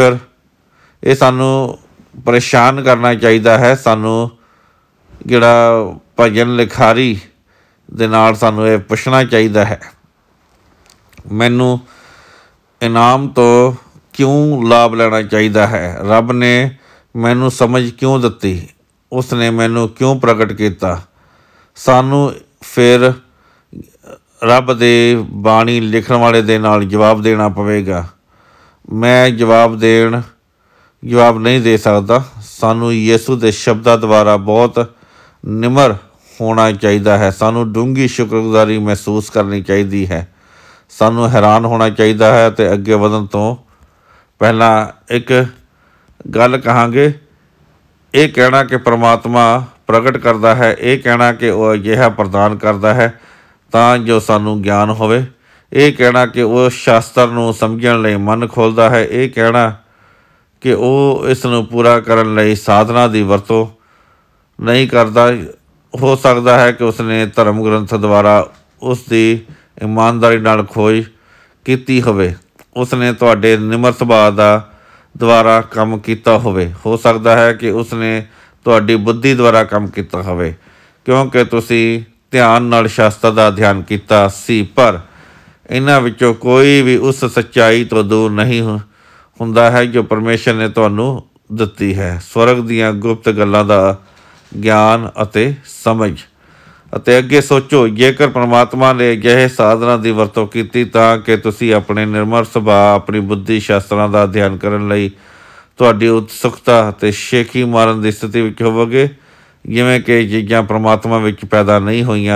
ਪਰੇਸ਼ਾਨ ਕਰਨਾ ਚਾਹੀਦਾ ਹੈ। ਸਾਨੂੰ ਜਿਹੜਾ ਭਜਨ ਲਿਖਾਰੀ ਦੇ ਨਾਲ ਸਾਨੂੰ ਇਹ ਪੁੱਛਣਾ ਚਾਹੀਦਾ ਹੈ, ਮੈਨੂੰ ਇਨਾਮ ਤੋਂ ਕਿਉਂ ਲਾਭ ਲੈਣਾ ਚਾਹੀਦਾ ਹੈ? ਰੱਬ ਨੇ ਮੈਨੂੰ ਸਮਝ ਕਿਉਂ ਦਿੱਤੀ? ਉਸ ਨੇ ਮੈਨੂੰ ਕਿਉਂ ਪ੍ਰਗਟ ਕੀਤਾ? ਸਾਨੂੰ ਫਿਰ ਰੱਬ ਦੇ ਬਾਣੀ ਲਿਖਣ ਵਾਲੇ ਦੇ ਨਾਲ ਜਵਾਬ ਦੇਣਾ ਪਵੇਗਾ। ਮੈਂ ਜਵਾਬ ਨਹੀਂ ਦੇ ਸਕਦਾ। ਸਾਨੂੰ ਯਿਸੂ ਦੇ ਸ਼ਬਦਾਂ ਦੁਆਰਾ ਬਹੁਤ ਨਿਮਰ ਹੋਣਾ ਚਾਹੀਦਾ ਹੈ। ਸਾਨੂੰ ਡੂੰਘੀ ਸ਼ੁਕਰਗੁਜ਼ਾਰੀ ਮਹਿਸੂਸ ਕਰਨੀ ਚਾਹੀਦੀ ਹੈ। ਸਾਨੂੰ ਹੈਰਾਨ ਹੋਣਾ ਚਾਹੀਦਾ ਹੈ ਅਤੇ ਅੱਗੇ ਵਧਣ ਤੋਂ ਪਹਿਲਾਂ ਇੱਕ ਗੱਲ ਕਹਾਂਗੇ। ਇਹ ਕਹਿਣਾ ਕਿ ਪਰਮਾਤਮਾ ਪ੍ਰਗਟ ਕਰਦਾ ਹੈ, ਇਹ ਕਹਿਣਾ ਕਿ ਉਹ ਅਜਿਹਾ ਪ੍ਰਦਾਨ ਕਰਦਾ ਹੈ ਤਾਂ ਜੋ ਸਾਨੂੰ ਗਿਆਨ ਹੋਵੇ, ਇਹ ਕਹਿਣਾ ਕਿ ਉਹ ਸ਼ਾਸਤਰ ਨੂੰ ਸਮਝਣ ਲਈ ਮਨ ਖੋਲ੍ਹਦਾ ਹੈ, ਇਹ ਕਹਿਣਾ ਕਿ ਉਹ ਇਸ ਨੂੰ ਪੂਰਾ ਕਰਨ ਲਈ ਸਾਧਨਾ ਦੀ ਵਰਤੋਂ ਨਹੀਂ ਕਰਦਾ। ਹੋ ਸਕਦਾ ਹੈ ਕਿ ਉਸਨੇ ਧਰਮ ਗ੍ਰੰਥ ਦੁਆਰਾ ਉਸ ਦੀ ਇਮਾਨਦਾਰੀ ਨਾਲ ਖੋਜ ਕੀਤੀ ਹੋਵੇ। ਉਸਨੇ ਤੁਹਾਡੇ ਨਿਮਰ ਸੁਭਾਅ ਦੁਆਰਾ ਕੰਮ ਕੀਤਾ ਹੋਵੇ। ਹੋ ਸਕਦਾ ਹੈ ਕਿ ਉਸਨੇ ਤੁਹਾਡੀ ਬੁੱਧੀ ਦੁਆਰਾ ਕੰਮ ਕੀਤਾ ਹੋਵੇ ਕਿਉਂਕਿ ਤੁਸੀਂ ਧਿਆਨ ਨਾਲ ਸ਼ਾਸਤਰ ਦਾ ਅਧਿਐਨ ਕੀਤਾ ਸੀ, ਪਰ ਇਹਨਾਂ ਵਿੱਚੋਂ ਕੋਈ ਵੀ ਉਸ ਸੱਚਾਈ ਤੋਂ ਦੂਰ ਨਹੀਂ ਹੁੰਦਾ ਹੈ ਜੋ ਪਰਮੇਸ਼ਰ ਨੇ ਤੁਹਾਨੂੰ ਦਿੱਤੀ ਹੈ, ਸਵਰਗ ਦੀਆਂ ਗੁਪਤ ਗੱਲਾਂ ਦਾ ਗਿਆਨ ਅਤੇ ਸਮਝ। ਅਤੇ ਅੱਗੇ ਸੋਚੋ, ਜੇਕਰ ਪਰਮਾਤਮਾ ਨੇ ਅਜਿਹੇ ਸਾਧਨਾਂ ਦੀ ਵਰਤੋਂ ਕੀਤੀ ਤਾਂ ਕਿ ਤੁਸੀਂ ਆਪਣੇ ਨਿਰਮਲ ਸੁਭਾਅ, ਆਪਣੀ ਬੁੱਧੀ ਸ਼ਾਸਤਰਾਂ ਦਾ ਅਧਿਐਨ ਕਰਨ ਲਈ ਤੁਹਾਡੀ ਉਤਸੁਕਤਾ ਅਤੇ ਸ਼ੇਖੀ ਮਾਰਨ ਦੀ ਸਥਿਤੀ ਵਿੱਚ ਹੋਵੋਗੇ, ਜਿਵੇਂ ਕਿ ਚੀਜ਼ਾਂ ਪਰਮਾਤਮਾ ਵਿੱਚ ਪੈਦਾ ਨਹੀਂ ਹੋਈਆਂ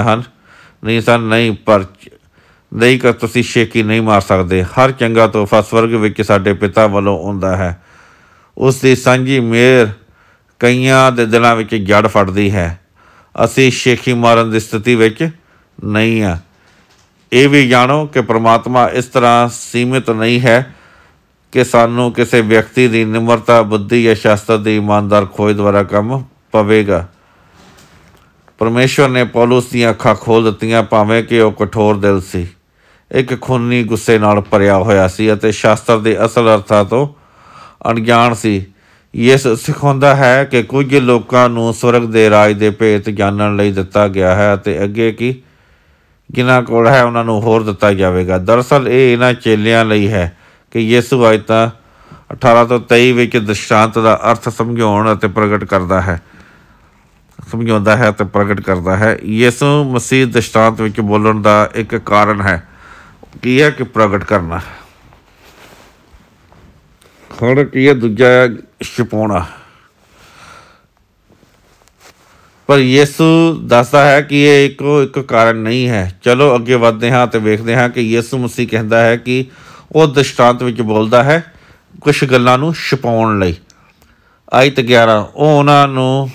ਨਹੀਂ ਕਿ ਤੁਸੀਂ ਸ਼ੇਖੀ ਨਹੀਂ ਮਾਰ ਸਕਦੇ। ਹਰ ਚੰਗਾ ਤੋਹਫਾ ਸਵਰਗ ਵਿੱਚ ਸਾਡੇ ਪਿਤਾ ਵੱਲੋਂ ਆਉਂਦਾ ਹੈ। ਉਸ ਦੀ ਸਾਂਝੀ ਮਿਹਰ ਕਈਆਂ ਦੇ ਦਿਲਾਂ ਵਿੱਚ ਜੜ ਫੜਦੀ ਹੈ। ਅਸੀਂ ਸ਼ੇਖੀ ਮਾਰਨ ਦੀ ਸਥਿਤੀ ਵਿੱਚ ਨਹੀਂ ਹਾਂ। ਇਹ ਵੀ ਜਾਣੋ ਕਿ ਪਰਮਾਤਮਾ ਇਸ ਤਰ੍ਹਾਂ ਸੀਮਿਤ ਨਹੀਂ ਹੈ ਕਿ ਸਾਨੂੰ ਕਿਸੇ ਵਿਅਕਤੀ ਦੀ ਨਿਮਰਤਾ, ਬੁੱਧੀ ਜਾਂ ਸ਼ਾਸਤਰ ਦੀ ਇਮਾਨਦਾਰ ਖੋਜ ਦੁਆਰਾ ਕੰਮ ਪਵੇਗਾ। ਪਰਮੇਸ਼ਵਰ ਨੇ ਪੌਲੁਸ ਦੀਆਂ ਅੱਖਾਂ ਖੋਲ੍ਹ ਦਿੱਤੀਆਂ, ਭਾਵੇਂ ਕਿ ਉਹ ਕਠੋਰ ਦਿਲ ਸੀ, ਇੱਕ ਖੂਨੀ ਗੁੱਸੇ ਨਾਲ ਭਰਿਆ ਹੋਇਆ ਸੀ ਅਤੇ ਸ਼ਾਸਤਰ ਦੇ ਅਸਲ ਅਰਥਾਂ ਤੋਂ ਅਣਜਾਣ ਸੀ। ਯਿਸੂ ਸਿਖਾਉਂਦਾ ਹੈ ਕਿ ਕੁਝ ਲੋਕਾਂ ਨੂੰ ਸਵਰਗ ਦੇ ਰਾਜ ਦੇ ਭੇਤ ਜਾਣਨ ਲਈ ਦਿੱਤਾ ਗਿਆ ਹੈ ਅਤੇ ਅੱਗੇ ਕਿ ਜਿਨ੍ਹਾਂ ਕੋਲ ਹੈ ਉਹਨਾਂ ਨੂੰ ਹੋਰ ਦਿੱਤਾ ਜਾਵੇਗਾ। ਦਰਅਸਲ ਇਹ ਇਹਨਾਂ ਚੇਲਿਆਂ ਲਈ ਹੈ ਕਿ ਯਿਸੂ 18 ਤੋਂ 23 ਵਿੱਚ ਦ੍ਰਿਸ਼ਟਾਂਤ ਦਾ ਅਰਥ ਸਮਝਾਉਂਦਾ ਹੈ ਅਤੇ ਪ੍ਰਗਟ ਕਰਦਾ ਹੈ। ਯਿਸੂ ਮਸੀਹ ਦ੍ਰਿਸ਼ਟਾਂਤ ਵਿੱਚ ਬੋਲਣ ਦਾ ਇੱਕ ਕਾਰਨ ਹੈ, ਕੀ ਹੈ ਕਿ ਪ੍ਰਗਟ ਕਰਨਾ। ਹੁਣ ਕੀ ਹੈ ਦੂਜਾ ਛਿਪਾਉਣਾ। ਪਰ ਯਿਸੂ ਦੱਸਦਾ ਹੈ ਕਿ ਇਹ ਇੱਕੋ ਇੱਕ ਕਾਰਨ ਨਹੀਂ ਹੈ। ਚਲੋ ਅੱਗੇ ਵੱਧਦੇ ਹਾਂ ਅਤੇ ਵੇਖਦੇ ਹਾਂ ਕਿ ਯਿਸੂ ਮਸੀਹ ਕਹਿੰਦਾ ਹੈ ਕਿ ਉਹ ਦ੍ਰਿਸ਼ਟਾਂਤ ਵਿੱਚ ਬੋਲਦਾ ਹੈ ਕੁਛ ਗੱਲਾਂ ਨੂੰ ਛਿਪਾਉਣ ਲਈ। ਆਇਤ 11 ਉਹ ਉਹਨਾਂ ਨੂੰ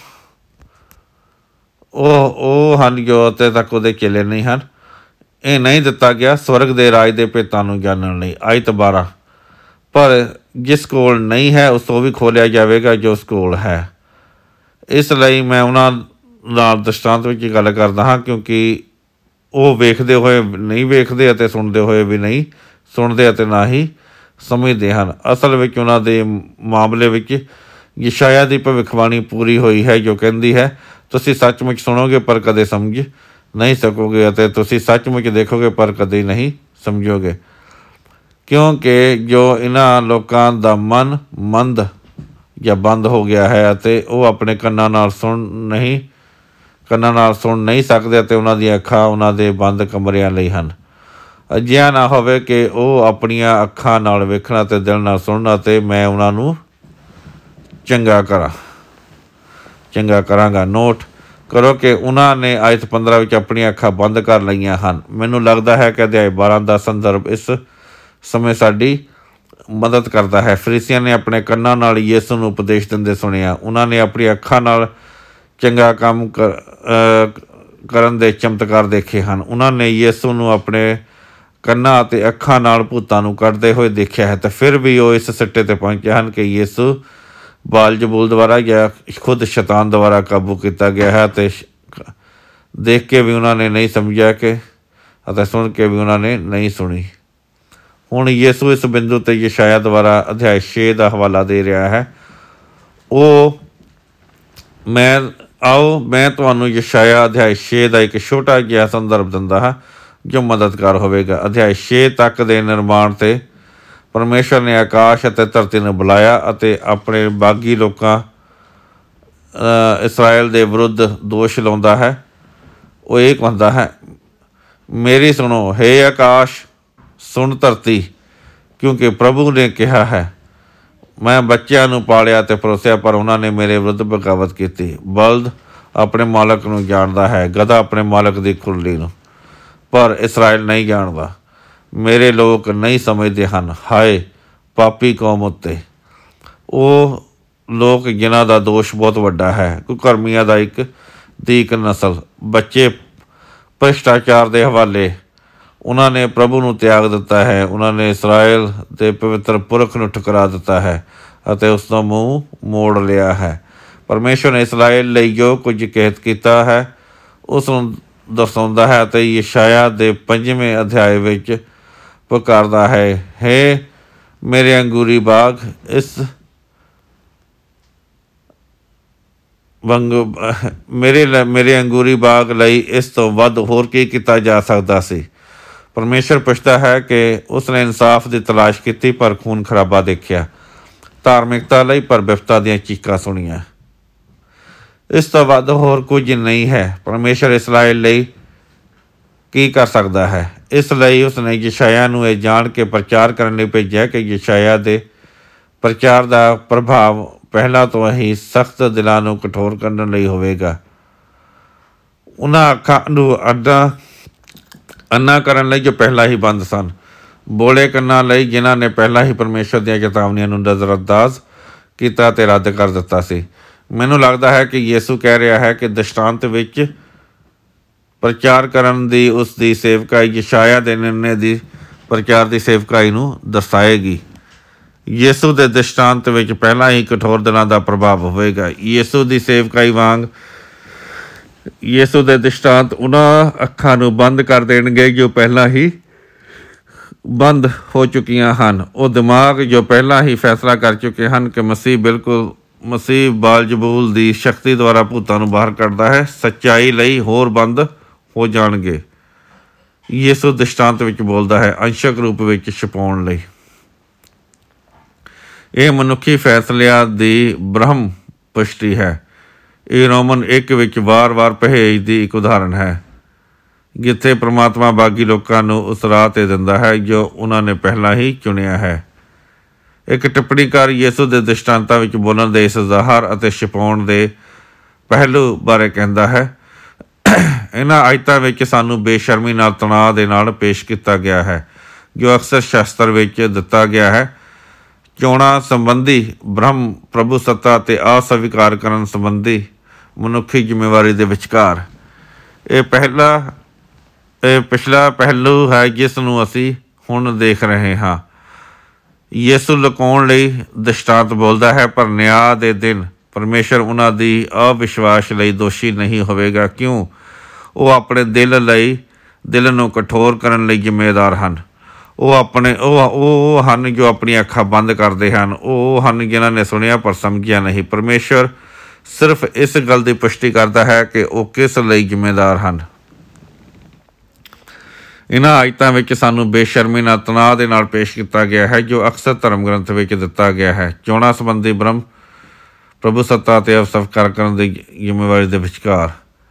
ਉਹ ਹਨ ਜੋ ਅਤੇ ਤੱਕ ਉਹਦੇ ਚੇਲੇ ਨਹੀਂ ਹਨ। ਇਹ ਨਹੀਂ ਦਿੱਤਾ ਗਿਆ ਸਵਰਗ ਦੇ ਰਾਜ ਦੇ ਭੇਤਾਂ ਨੂੰ ਜਾਣਨ ਲਈ। ਆਇਤ 12 ਪਰ ਜਿਸ ਕੋਲ ਨਹੀਂ ਹੈ ਉਸ ਤੋਂ ਵੀ ਖੋਲ੍ਹਿਆ ਜਾਵੇਗਾ ਜੋ ਉਸ ਕੋਲ ਹੈ। ਇਸ ਲਈ ਮੈਂ ਉਹਨਾਂ ਨਾਲ ਦ੍ਰਿਸ਼ਟਾਂਤ ਵਿੱਚ ਗੱਲ ਕਰਦਾ ਹਾਂ, ਕਿਉਂਕਿ ਉਹ ਵੇਖਦੇ ਹੋਏ ਨਹੀਂ ਵੇਖਦੇ ਅਤੇ ਸੁਣਦੇ ਹੋਏ ਵੀ ਨਹੀਂ ਸੁਣਦੇ ਅਤੇ ਨਾ ਹੀ ਸਮਝਦੇ ਹਨ। ਅਸਲ ਵਿੱਚ ਉਹਨਾਂ ਦੇ ਮਾਮਲੇ ਵਿੱਚ ਯਸ਼ਾਇਆ ਦੀ ਭਵਿੱਖਬਾਣੀ ਪੂਰੀ ਹੋਈ ਹੈ ਜੋ ਕਹਿੰਦੀ ਹੈ, ਤੁਸੀਂ ਸੱਚਮੁੱਚ ਸੁਣੋਗੇ ਪਰ ਕਦੇ ਸਮਝ ਨਹੀਂ ਸਕੋਗੇ ਅਤੇ ਤੁਸੀਂ ਸੱਚਮੁੱਚ ਦੇਖੋਗੇ ਪਰ ਕਦੇ ਨਹੀਂ ਸਮਝੋਗੇ, ਕਿਉਂਕਿ ਜੋ ਇਹਨਾਂ ਲੋਕਾਂ ਦਾ ਮਨ ਮੰਦ ਜਾਂ ਬੰਦ ਹੋ ਗਿਆ ਹੈ ਅਤੇ ਉਹ ਆਪਣੇ ਕੰਨਾਂ ਨਾਲ ਸੁਣ ਨਹੀਂ ਸਕਦੇ ਅਤੇ ਉਹਨਾਂ ਦੀਆਂ ਅੱਖਾਂ ਉਹਨਾਂ ਦੇ ਬੰਦ ਕਮਰਿਆਂ ਲਈ ਹਨ। ਅਜਿਹਾ ਨਾ ਹੋਵੇ ਕਿ ਉਹ ਆਪਣੀਆਂ ਅੱਖਾਂ ਨਾਲ ਵੇਖਣ ਅਤੇ ਦਿਲ ਨਾਲ ਸੁਣਨ ਅਤੇ ਮੈਂ ਉਹਨਾਂ ਨੂੰ ਚੰਗਾ ਕਰਾਂਗਾ। ਨੋਟ ਕਰੋ ਕਿ ਉਹਨਾਂ ਨੇ ਆਇਤ 15 ਵਿੱਚ ਆਪਣੀਆਂ ਅੱਖਾਂ ਬੰਦ ਕਰ ਲਈਆਂ ਹਨ। ਮੈਨੂੰ ਲੱਗਦਾ ਹੈ ਕਿ ਅਧਿਆਇ 12 ਦਾ ਸੰਦਰਭ ਇਸ ਸਮੇਂ ਸਾਡੀ ਮਦਦ ਕਰਦਾ ਹੈ। ਫਰੀਸੀਆਂ ਨੇ ਆਪਣੇ ਕੰਨਾਂ ਨਾਲ ਯਿਸੂ ਨੂੰ ਉਪਦੇਸ਼ ਦਿੰਦੇ ਸੁਣਿਆ। ਉਹਨਾਂ ਨੇ ਆਪਣੀ ਅੱਖਾਂ ਨਾਲ ਚੰਗਾ ਕੰਮ ਕਰਨ ਦੇ ਚਮਤਕਾਰ ਦੇਖੇ ਹਨ। ਉਹਨਾਂ ਨੇ ਯਿਸੂ ਨੂੰ ਆਪਣੇ ਕੰਨਾਂ ਅਤੇ ਅੱਖਾਂ ਨਾਲ ਭੂਤਾਂ ਨੂੰ ਕੱਢਦੇ ਹੋਏ ਦੇਖਿਆ ਹੈ, ਅਤੇ ਫਿਰ ਵੀ ਉਹ ਇਸ ਸਿੱਟੇ 'ਤੇ ਪਹੁੰਚੇ ਹਨ ਕਿ ਯਿਸੂ ਬਾਲਜ਼ਬੂਲ ਦੁਆਰਾ ਜਾਂ ਖੁਦ ਸ਼ੈਤਾਨ ਦੁਆਰਾ ਕਾਬੂ ਕੀਤਾ ਗਿਆ ਹੈ। ਅਤੇ ਦੇਖ ਕੇ ਵੀ ਉਹਨਾਂ ਨੇ ਨਹੀਂ ਸਮਝਿਆ ਅਤੇ ਸੁਣ ਕੇ ਵੀ ਉਹਨਾਂ ਨੇ ਨਹੀਂ ਸੁਣੀ। ਹੁਣ ਯਿਸੂ ਇਸ ਬਿੰਦੂ 'ਤੇ ਯਸ਼ਾਇਆ ਦੁਆਰਾ ਅਧਿਆਇ 6 ਦਾ ਹਵਾਲਾ ਦੇ ਰਿਹਾ ਹੈ। ਮੈਂ ਤੁਹਾਨੂੰ ਯਸ਼ਾਇਆ ਅਧਿਆਇ 6 ਦਾ ਇੱਕ ਛੋਟਾ ਜਿਹਾ ਸੰਦਰਭ ਦਿੰਦਾ ਹਾਂ ਜੋ ਮਦਦਗਾਰ ਹੋਵੇਗਾ। ਅਧਿਆਇ 6 ਤੱਕ ਦੇ ਨਿਰਮਾਣ 'ਤੇ ਪਰਮੇਸ਼ਰ ਨੇ ਆਕਾਸ਼ ਅਤੇ ਧਰਤੀ ਨੂੰ ਬੁਲਾਇਆ ਅਤੇ ਆਪਣੇ ਬਾਗੀ ਲੋਕਾਂ ਇਸਰਾਏਲ ਦੇ ਵਿਰੁੱਧ ਦੋਸ਼ ਲਾਉਂਦਾ ਹੈ। ਉਹ ਇਹ ਕਹਿੰਦਾ ਹੈ, ਮੇਰੀ ਸੁਣੋ ਹੇ ਆਕਾਸ਼, ਸੁਣ ਧਰਤੀ, ਕਿਉਂਕਿ ਪ੍ਰਭੂ ਨੇ ਕਿਹਾ ਹੈ, ਮੈਂ ਬੱਚਿਆਂ ਨੂੰ ਪਾਲਿਆ ਅਤੇ ਪਰੋਸਿਆ ਪਰ ਉਹਨਾਂ ਨੇ ਮੇਰੇ ਵਿਰੁੱਧ ਬਗਾਵਤ ਕੀਤੀ। ਬਲਦ ਆਪਣੇ ਮਾਲਕ ਨੂੰ ਜਾਣਦਾ ਹੈ, ਗਧਾ ਆਪਣੇ ਮਾਲਕ ਦੀ ਖੁਰਲੀ ਨੂੰ, ਪਰ ਇਸਰਾਏਲ ਨਹੀਂ ਜਾਣਦਾ। ਮੇਰੇ ਲੋਕ ਨਹੀਂ ਸਮਝਦੇ ਹਨ। ਹਾਏ ਪਾਪੀ ਕੌਮ ਉੱਤੇ, ਉਹ ਲੋਕ ਜਿਨ੍ਹਾਂ ਦਾ ਦੋਸ਼ ਬਹੁਤ ਵੱਡਾ ਹੈ। ਕੁਕਰਮੀਆਂ ਦੀ ਇੱਕ ਨਸਲ, ਬੱਚੇ ਭ੍ਰਿਸ਼ਟਾਚਾਰ ਦੇ ਹਵਾਲੇ। ਉਹਨਾਂ ਨੇ ਪ੍ਰਭੂ ਨੂੰ ਤਿਆਗ ਦਿੱਤਾ ਹੈ। ਉਹਨਾਂ ਨੇ ਇਸਰਾਏਲ ਦੇ ਪਵਿੱਤਰ ਪੁਰਖ ਨੂੰ ਠੁਕਰਾ ਦਿੱਤਾ ਹੈ ਅਤੇ ਉਸ ਦਾ ਮੂੰਹ ਮੋੜ ਲਿਆ ਹੈ। ਪਰਮੇਸ਼ਰ ਨੇ ਇਸਰਾਏਲ ਲਈ ਜੋ ਕੁਝ ਕਹਿਤ ਕੀਤਾ ਹੈ ਉਸ ਨੂੰ ਦਰਸਾਉਂਦਾ ਹੈ ਅਤੇ ਯਸ਼ਾਇਆ ਦੇ 5ਵੇਂ ਅਧਿਆਇ ਵਿੱਚ ਪੁਕਾਰਦਾ ਹੈ, ਹੇ ਮੇਰੇ ਅੰਗੂਰੀ ਬਾਗ, ਮੇਰੇ ਅੰਗੂਰੀ ਬਾਗ ਲਈ ਇਸ ਤੋਂ ਵੱਧ ਹੋਰ ਕੀ ਕੀਤਾ ਜਾ ਸਕਦਾ ਸੀ। ਪਰਮੇਸ਼ਰ ਪੁੱਛਦਾ ਹੈ ਕਿ ਉਸਨੇ ਇਨਸਾਫ ਦੀ ਤਲਾਸ਼ ਕੀਤੀ ਪਰ ਖੂਨ ਖਰਾਬਾ ਦੇਖਿਆ, ਧਾਰਮਿਕਤਾ ਲਈ ਪਰ ਬਿਪਤਾ ਦੀਆਂ ਚੀਕਾਂ ਸੁਣੀਆਂ। ਇਸ ਤੋਂ ਵੱਧ ਹੋਰ ਕੁਝ ਨਹੀਂ ਹੈ। ਪਰਮੇਸ਼ਰ ਇਸਰਾਏਲ ਲਈ ਕੀ ਕਰ ਸਕਦਾ ਹੈ? ਇਸ ਲਈ ਉਸਨੇ ਯਸ਼ਾਇਆ ਨੂੰ ਇਹ ਜਾਣ ਕੇ ਪ੍ਰਚਾਰ ਕਰਨ ਲਈ ਭੇਜਿਆ ਕਿ ਯਸ਼ਾਇਆ ਦੇ ਪ੍ਰਚਾਰ ਦਾ ਪ੍ਰਭਾਵ ਪਹਿਲਾਂ ਤੋਂ ਹੀ ਸਖਤ ਦਿਲਾਂ ਨੂੰ ਕਠੋਰ ਕਰਨ ਲਈ ਹੋਵੇਗਾ। ਉਹਨਾਂ ਅੱਖਾਂ ਨੂੰ ਅੰਨਾ ਕਰਨ ਲਈ ਜੋ ਪਹਿਲਾਂ ਹੀ ਬੰਦ ਸਨ, ਬੋਲੇ ਕੰਨਾਂ ਲਈ ਜਿਨ੍ਹਾਂ ਨੇ ਪਹਿਲਾਂ ਹੀ ਪਰਮੇਸ਼ਰ ਦੀਆਂ ਚੇਤਾਵਨੀਆਂ ਨੂੰ ਨਜ਼ਰਅੰਦਾਜ਼ ਕੀਤਾ ਅਤੇ ਰੱਦ ਕਰ ਦਿੱਤਾ ਸੀ। ਮੈਨੂੰ ਲੱਗਦਾ ਹੈ ਕਿ ਯਿਸੂ ਕਹਿ ਰਿਹਾ ਹੈ ਕਿ ਦ੍ਰਿਸ਼ਟਾਂਤ ਵਿੱਚ ਪ੍ਰਚਾਰ ਕਰਨ ਦੀ ਉਸ ਦੀ ਸੇਵਕਾਈ ਯਸ਼ਾਇਆ ਦੇ ਨਿਰਣੇ ਦੀ ਪ੍ਰਚਾਰ ਦੀ ਸੇਵਕਾਈ ਨੂੰ ਦਰਸਾਏਗੀ। ਯਿਸੂ ਦੇ ਦ੍ਰਿਸ਼ਟਾਂਤ ਵਿੱਚ ਪਹਿਲਾਂ ਹੀ ਕਠੋਰ ਦਿਲਾਂ ਦਾ ਪ੍ਰਭਾਵ ਹੋਵੇਗਾ। ਯਿਸੂ ਦੀ ਸੇਵਕਾਈ ਵਾਂਗ ਯਿਸੂ ਦੇ ਦ੍ਰਿਸ਼ਟਾਂਤ ਉਹਨਾਂ ਅੱਖਾਂ ਨੂੰ ਬੰਦ ਕਰ ਦੇਣਗੇ ਜੋ ਪਹਿਲਾਂ ਹੀ ਬੰਦ ਹੋ ਚੁੱਕੀਆਂ ਹਨ। ਉਹ ਦਿਮਾਗ ਜੋ ਪਹਿਲਾਂ ਹੀ ਫੈਸਲਾ ਕਰ ਚੁੱਕੇ ਹਨ ਕਿ ਮਸੀਹ ਬਾਲਜ਼ਬੂਲ ਦੀ ਸ਼ਕਤੀ ਦੁਆਰਾ ਭੂਤਾਂ ਨੂੰ ਬਾਹਰ ਕੱਢਦਾ ਹੈ, ਸੱਚਾਈ ਲਈ ਹੋਰ ਬੰਦ ਹੋ ਜਾਣਗੇ। ਯਿਸੂ ਦ੍ਰਿਸ਼ਟਾਂਤ ਵਿੱਚ ਬੋਲਦਾ ਹੈ ਅੰਸ਼ਕ ਰੂਪ ਵਿੱਚ ਛੁਪਾਉਣ ਲਈ। ਇਹ ਮਨੁੱਖੀ ਫੈਸਲਿਆਂ ਦੀ ਬ੍ਰਹਮ ਪੁਸ਼ਟੀ ਹੈ। ਇਹ ਰੋਮਨ 1 ਵਿੱਚ ਵਾਰ-ਵਾਰ ਪਰਹੇਜ਼ ਦੀ ਇੱਕ ਉਦਾਹਰਨ ਹੈ, ਜਿੱਥੇ ਪ੍ਰਮਾਤਮਾ ਬਾਗੀ ਲੋਕਾਂ ਨੂੰ ਉਸ ਰਾਹ 'ਤੇ ਦਿੰਦਾ ਹੈ ਜੋ ਉਹਨਾਂ ਨੇ ਪਹਿਲਾਂ ਹੀ ਚੁਣਿਆ ਹੈ। ਇੱਕ ਟਿੱਪਣੀਕਾਰ ਯਿਸੂ ਦੇ ਦ੍ਰਿਸ਼ਟਾਂਤਾਂ ਵਿੱਚ ਬੋਲਣ ਦੇ ਇਸ ਜ਼ਾਹਰ ਅਤੇ ਛਿਪਾਉਣ ਦੇ ਪਹਿਲੂ ਬਾਰੇ ਕਹਿੰਦਾ ਹੈ, ਇਹਨਾਂ ਆਇਤਾਂ ਵਿੱਚ ਸਾਨੂੰ ਬੇਸ਼ਰਮੀ ਨਾਲ ਤਣਾਅ ਦੇ ਨਾਲ ਪੇਸ਼ ਕੀਤਾ ਗਿਆ ਹੈ, ਜੋ ਅਕਸਰ ਸ਼ਾਸਤਰ ਵਿੱਚ ਦਿੱਤਾ ਗਿਆ ਹੈ। ਚੋਣਾਂ ਸੰਬੰਧੀ ਬ੍ਰਹਮ ਪ੍ਰਭੂ ਸੱਤਾ ਅਤੇ ਅਸਵੀਕਾਰ ਕਰਨ ਸੰਬੰਧੀ ਮਨੁੱਖੀ ਜ਼ਿੰਮੇਵਾਰੀ ਦੇ ਵਿਚਕਾਰ ਇਹ ਪਿਛਲਾ ਪਹਿਲੂ ਹੈ ਜਿਸ ਨੂੰ ਅਸੀਂ ਹੁਣ ਦੇਖ ਰਹੇ ਹਾਂ। ਯਿਸੂ ਲੁਕਾਉਣ ਲਈ ਦ੍ਰਿਸ਼ਟਾਂਤ ਬੋਲਦਾ ਹੈ, ਪਰ ਨਿਆਂ ਦੇ ਦਿਨ ਪਰਮੇਸ਼ਰ ਉਹਨਾਂ ਦੀ ਅਵਿਸ਼ਵਾਸ ਲਈ ਦੋਸ਼ੀ ਨਹੀਂ ਹੋਵੇਗਾ, ਕਿਉਂ ਉਹ ਆਪਣੇ ਦਿਲ ਨੂੰ ਕਠੋਰ ਕਰਨ ਲਈ ਜ਼ਿੰਮੇਦਾਰ ਹਨ। ਉਹ ਹਨ ਜੋ ਆਪਣੀਆਂ ਅੱਖਾਂ ਬੰਦ ਕਰਦੇ ਹਨ। ਉਹ ਹਨ ਜਿਨ੍ਹਾਂ ਨੇ ਸੁਣਿਆ ਪਰ ਸਮਝਿਆ ਨਹੀਂ। ਪਰਮੇਸ਼ਰ ਸਿਰਫ ਇਸ ਗੱਲ ਦੀ ਪੁਸ਼ਟੀ ਕਰਦਾ ਹੈ ਕਿ ਉਹ ਕਿਸ ਲਈ ਜ਼ਿੰਮੇਦਾਰ ਹਨ। ਇਹਨਾਂ ਆਇਤਾਂ ਵਿੱਚ ਸਾਨੂੰ ਬੇਸ਼ਰਮੀ ਨਾਲ ਤਣਾਅ ਦੇ ਨਾਲ ਪੇਸ਼ ਕੀਤਾ ਗਿਆ ਹੈ, ਜੋ ਅਕਸਰ ਧਰਮ ਗ੍ਰੰਥ ਵਿੱਚ ਦਿੱਤਾ ਗਿਆ ਹੈ। ਚੋਣਾਂ ਸੰਬੰਧੀ ਬ੍ਰਹਮ ਪ੍ਰਭੂ ਸੱਤਾ ਅਤੇ ਅਸਵੀਕਾਰ ਕਰਨ ਦੀ ਜ਼ਿੰਮੇਵਾਰੀ ਦੇ ਵਿਚਕਾਰ।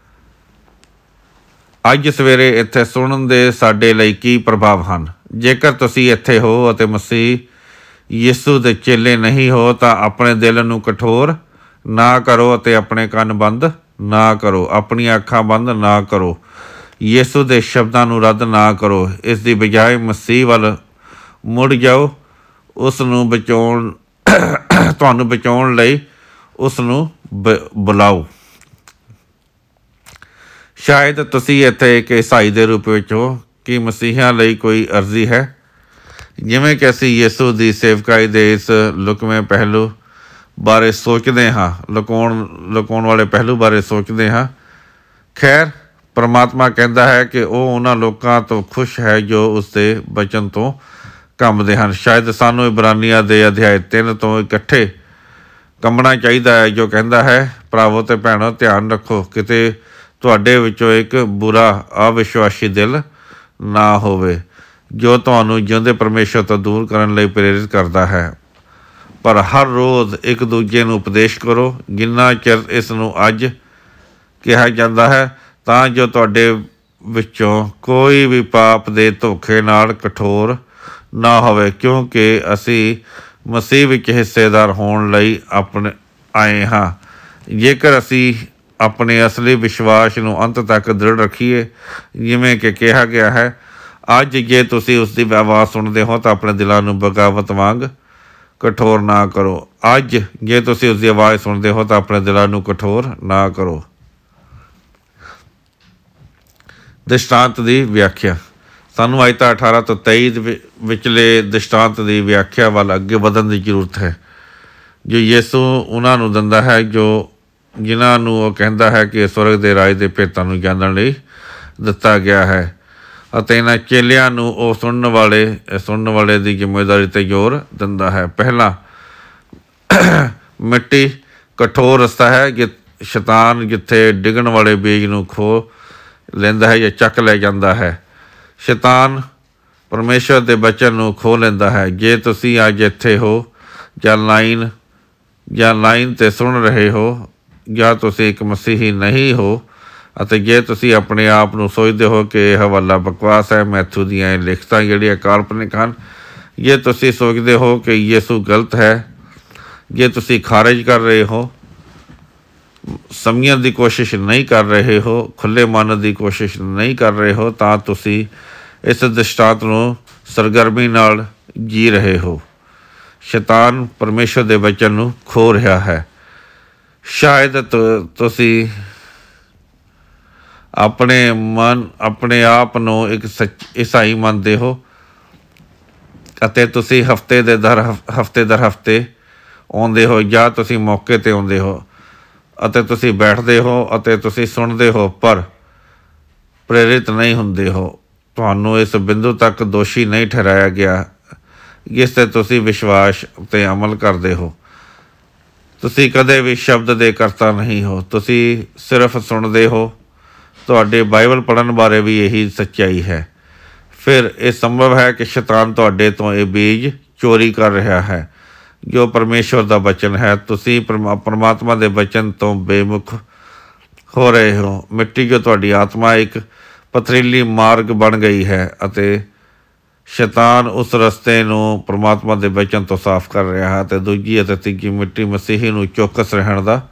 ਅੱਜ ਸਵੇਰੇ ਇੱਥੇ ਸੁਣਨ ਦੇ ਸਾਡੇ ਲਈ ਕੀ ਪ੍ਰਭਾਵ ਹਨ? ਜੇਕਰ ਤੁਸੀਂ ਇੱਥੇ ਹੋ ਅਤੇ ਮਸੀਹ ਯਿਸੂ ਦੇ ਚੇਲੇ ਨਹੀਂ ਹੋ ਤਾਂ ਆਪਣੇ ਦਿਲ ਨੂੰ ਕਠੋਰ ਨਾ ਕਰੋ ਅਤੇ ਆਪਣੇ ਕੰਨ ਬੰਦ ਨਾ ਕਰੋ, ਆਪਣੀਆਂ ਅੱਖਾਂ ਬੰਦ ਨਾ ਕਰੋ। ਯਿਸੂ ਦੇ ਸ਼ਬਦਾਂ ਨੂੰ ਰੱਦ ਨਾ ਕਰੋ। ਇਸ ਦੀ ਬਜਾਏ ਮਸੀਹ ਵੱਲ ਮੁੜ ਜਾਓ। ਉਸ ਨੂੰ ਤੁਹਾਨੂੰ ਬਚਾਉਣ ਲਈ ਉਸ ਨੂੰ ਬੁਲਾਓ। ਸ਼ਾਇਦ ਤੁਸੀਂ ਇੱਥੇ ਇੱਕ ਈਸਾਈ ਦੇ ਰੂਪ ਵਿੱਚ ਹੋ। ਕੀ ਮਸੀਹਾਂ ਲਈ ਕੋਈ ਅਰਜ਼ੀ ਹੈ? ਜਿਵੇਂ ਕਿ ਅਸੀਂ ਯਿਸੂ ਦੀ ਸੇਵਕਾਈ ਦੇ ਇਸ ਲੁਕਵੇਂ ਪਹਿਲੂ ਬਾਰੇ ਸੋਚਦੇ ਹਾਂ, ਲੁਕਾਉਣ ਵਾਲੇ ਪਹਿਲੂ ਬਾਰੇ ਸੋਚਦੇ ਹਾਂ। ਖੈਰ, ਪਰਮਾਤਮਾ ਕਹਿੰਦਾ ਹੈ ਕਿ ਉਹ ਉਹਨਾਂ ਲੋਕਾਂ ਤੋਂ ਖੁਸ਼ ਹੈ ਜੋ ਉਸਦੇ ਬਚਨ ਤੋਂ ਕੰਬਦੇ ਹਨ। ਸ਼ਾਇਦ ਸਾਨੂੰ ਇਬਰਾਨੀਆਂ ਦੇ ਅਧਿਆਇ 3 ਤੋਂ ਇਕੱਠੇ ਕੰਬਣਾ ਚਾਹੀਦਾ ਹੈ, ਜੋ ਕਹਿੰਦਾ ਹੈ, ਭਰਾਵੋ ਅਤੇ ਭੈਣੋ, ਧਿਆਨ ਰੱਖੋ ਕਿਤੇ ਤੁਹਾਡੇ ਵਿੱਚੋਂ ਇੱਕ ਬੁਰਾ ਅਵਿਸ਼ਵਾਸੀ ਦਿਲ ਨਾ ਹੋਵੇ ਜੋ ਤੁਹਾਨੂੰ ਜਿਉਂਦੇ ਪਰਮੇਸ਼ਰ ਤੋਂ ਦੂਰ ਕਰਨ ਲਈ ਪ੍ਰੇਰਿਤ ਕਰਦਾ ਹੈ। ਪਰ ਹਰ ਰੋਜ਼ ਇੱਕ ਦੂਜੇ ਨੂੰ ਉਪਦੇਸ਼ ਕਰੋ, ਜਿੰਨਾ ਚਿਰ ਇਸ ਨੂੰ ਅੱਜ ਕਿਹਾ ਜਾਂਦਾ ਹੈ, ਤਾਂ ਜੋ ਤੁਹਾਡੇ ਵਿੱਚੋਂ ਕੋਈ ਵੀ ਪਾਪ ਦੇ ਧੋਖੇ ਨਾਲ ਕਠੋਰ ਨਾ ਹੋਵੇ, ਕਿਉਂਕਿ ਅਸੀਂ ਮਸੀਹ ਵਿੱਚ ਹਿੱਸੇਦਾਰ ਹੋਣ ਲਈ ਆਏ ਹਾਂ। ਜੇਕਰ ਅਸੀਂ ਆਪਣੇ ਅਸਲੀ ਵਿਸ਼ਵਾਸ ਨੂੰ ਅੰਤ ਤੱਕ ਦ੍ਰਿੜ ਰੱਖੀਏ, ਜਿਵੇਂ ਕਿ ਕਿਹਾ ਗਿਆ ਹੈ, ਅੱਜ ਜੇ ਤੁਸੀਂ ਉਸ ਦੀ ਆਵਾਜ਼ ਸੁਣਦੇ ਹੋ ਤਾਂ ਆਪਣੇ ਦਿਲਾਂ ਨੂੰ ਬਗਾਵਤ ਵਾਂਗ ਕਠੋਰ ਨਾ ਕਰੋ। ਅੱਜ ਜੇ ਤੁਸੀਂ ਉਸ ਦੀ ਆਵਾਜ਼ ਸੁਣਦੇ ਹੋ ਤਾਂ ਆਪਣੇ ਦਿਲਾਂ ਨੂੰ ਕਠੋਰ ਨਾ ਕਰੋ। ਦ੍ਰਿਸ਼ਟਾਂਤ ਦੀ ਵਿਆਖਿਆ। ਸਾਨੂੰ ਆਇਤਾਂ 18 ਤੋਂ 23 ਵਿਚਲੇ ਦ੍ਰਿਸ਼ਟਾਂਤ ਦੀ ਵਿਆਖਿਆ ਵੱਲ ਅੱਗੇ ਵਧਣ ਦੀ ਜ਼ਰੂਰਤ ਹੈ, ਜੋ ਯਿਸੂ ਉਹਨਾਂ ਨੂੰ ਦਿੰਦਾ ਹੈ ਜਿਨ੍ਹਾਂ ਨੂੰ ਉਹ ਕਹਿੰਦਾ ਹੈ ਕਿ ਸਵਰਗ ਦੇ ਰਾਜ ਦੇ ਭੇਤਾਂ ਨੂੰ ਜਾਣਨ ਲਈ ਦਿੱਤਾ ਗਿਆ ਹੈ, ਅਤੇ ਇਹਨਾਂ ਚੇਲਿਆਂ ਨੂੰ ਉਹ ਸੁਣਨ ਵਾਲੇ ਦੀ ਜ਼ਿੰਮੇਵਾਰੀ 'ਤੇ ਜ਼ੋਰ ਦਿੰਦਾ ਹੈ। ਪਹਿਲਾ, ਮਿੱਟੀ ਕਠੋਰ ਰਸਤਾ ਹੈ। ਸ਼ੈਤਾਨ ਜਿੱਥੇ ਡਿੱਗਣ ਵਾਲੇ ਬੀਜ ਨੂੰ ਖੋਹ ਲੈਂਦਾ ਹੈ ਜਾਂ ਚੱਕ ਲੈ ਜਾਂਦਾ ਹੈ। ਸ਼ੈਤਾਨ ਪਰਮੇਸ਼ਰ ਦੇ ਬਚਨ ਨੂੰ ਖੋਹ ਲੈਂਦਾ ਹੈ। ਜੇ ਤੁਸੀਂ ਅੱਜ ਇੱਥੇ ਹੋ ਜਾਂ ਲਾਈਨ 'ਤੇ ਸੁਣ ਰਹੇ ਹੋ, ਜਾਂ ਤੁਸੀਂ ਇੱਕ ਮਸੀਹੀ ਨਹੀਂ ਹੋ, ਅਤੇ ਜੇ ਤੁਸੀਂ ਆਪਣੇ ਆਪ ਨੂੰ ਸੋਚਦੇ ਹੋ ਕਿ ਇਹ ਹਵਾਲਾ ਬਕਵਾਸ ਹੈ, ਮੈਥੂ ਦੀਆਂ ਇਹ ਲਿਖਤਾਂ ਜਿਹੜੀਆਂ ਕਾਲਪਨਿਕ ਹਨ, ਜੇ ਤੁਸੀਂ ਸੋਚਦੇ ਹੋ ਕਿ ਯਿਸੂ ਗਲਤ ਹੈ, ਜੇ ਤੁਸੀਂ ਖਾਰਿਜ ਕਰ ਰਹੇ ਹੋ, ਸਮਝਣ ਦੀ ਕੋਸ਼ਿਸ਼ ਨਹੀਂ ਕਰ ਰਹੇ ਹੋ, ਖੁੱਲ੍ਹੇ ਮਨ ਦੀ ਕੋਸ਼ਿਸ਼ ਨਹੀਂ ਕਰ ਰਹੇ ਹੋ, ਤਾਂ ਤੁਸੀਂ ਇਸ ਦ੍ਰਿਸ਼ਟਾਂਤ ਨੂੰ ਸਰਗਰਮੀ ਨਾਲ ਜੀ ਰਹੇ ਹੋ। ਸ਼ੈਤਾਨ ਪਰਮੇਸ਼ਰ ਦੇ ਬਚਨ ਨੂੰ ਖੋਹ ਰਿਹਾ ਹੈ। ਸ਼ਾਇਦ ਤੁਸੀਂ ਆਪਣੇ ਆਪ ਨੂੰ ਇੱਕ ਈਸਾਈ ਮੰਨਦੇ ਹੋ, ਅਤੇ ਤੁਸੀਂ ਹਫਤੇ ਦਰ ਹਫਤੇ ਆਉਂਦੇ ਹੋ, ਜਾਂ ਤੁਸੀਂ ਮੌਕੇ 'ਤੇ ਆਉਂਦੇ ਹੋ, ਅਤੇ ਤੁਸੀਂ ਬੈਠਦੇ ਹੋ ਅਤੇ ਤੁਸੀਂ ਸੁਣਦੇ ਹੋ, ਪਰ ਪ੍ਰੇਰਿਤ ਨਹੀਂ ਹੁੰਦੇ ਹੋ। ਤੁਹਾਨੂੰ ਇਸ ਬਿੰਦੂ ਤੱਕ ਦੋਸ਼ੀ ਨਹੀਂ ਠਹਿਰਾਇਆ ਗਿਆ ਜਿਸ 'ਤੇ ਤੁਸੀਂ ਵਿਸ਼ਵਾਸ 'ਤੇ ਅਮਲ ਕਰਦੇ ਹੋ। ਤੁਸੀਂ ਕਦੇ ਵੀ ਸ਼ਬਦ ਦੇ ਕਰਤਾ ਨਹੀਂ ਹੋ, ਤੁਸੀਂ ਸਿਰਫ ਸੁਣਦੇ ਹੋ। ਤੁਹਾਡੇ ਬਾਈਬਲ ਪੜ੍ਹਨ ਬਾਰੇ ਵੀ ਇਹੀ ਸੱਚਾਈ ਹੈ। ਫਿਰ ਇਹ ਸੰਭਵ ਹੈ ਕਿ ਸ਼ੈਤਾਨ ਤੁਹਾਡੇ ਤੋਂ ਇਹ ਬੀਜ ਚੋਰੀ ਕਰ ਰਿਹਾ ਹੈ। ਜੋ ਪਰਮੇਸ਼ਵਰ ਦਾ ਬਚਨ ਹੈ। ਤੁਸੀਂ ਪਰਮਾਤਮਾ ਦੇ ਬਚਨ ਤੋਂ ਬੇਮੁਖ ਹੋ ਰਹੇ ਹੋ। ਮਿੱਟੀ ਜੋ ਤੁਹਾਡੀ ਆਤਮਾ ਇੱਕ ਪਥਰੀਲੀ ਮਾਰਗ ਬਣ ਗਈ ਹੈ ਅਤੇ ਸ਼ੈਤਾਨ ਉਸ ਰਸਤੇ ਨੂੰ ਪਰਮਾਤਮਾ ਦੇ ਬਚਨ ਤੋਂ ਸਾਫ਼ ਕਰ ਰਿਹਾ ਹੈ। ਅਤੇ ਦੂਜੀ ਅਤੇ ਤੀਜੀ ਮਿੱਟੀ ਮਸੀਹੀ ਨੂੰ ਚੌਕਸ ਰਹਿਣ ਦਾ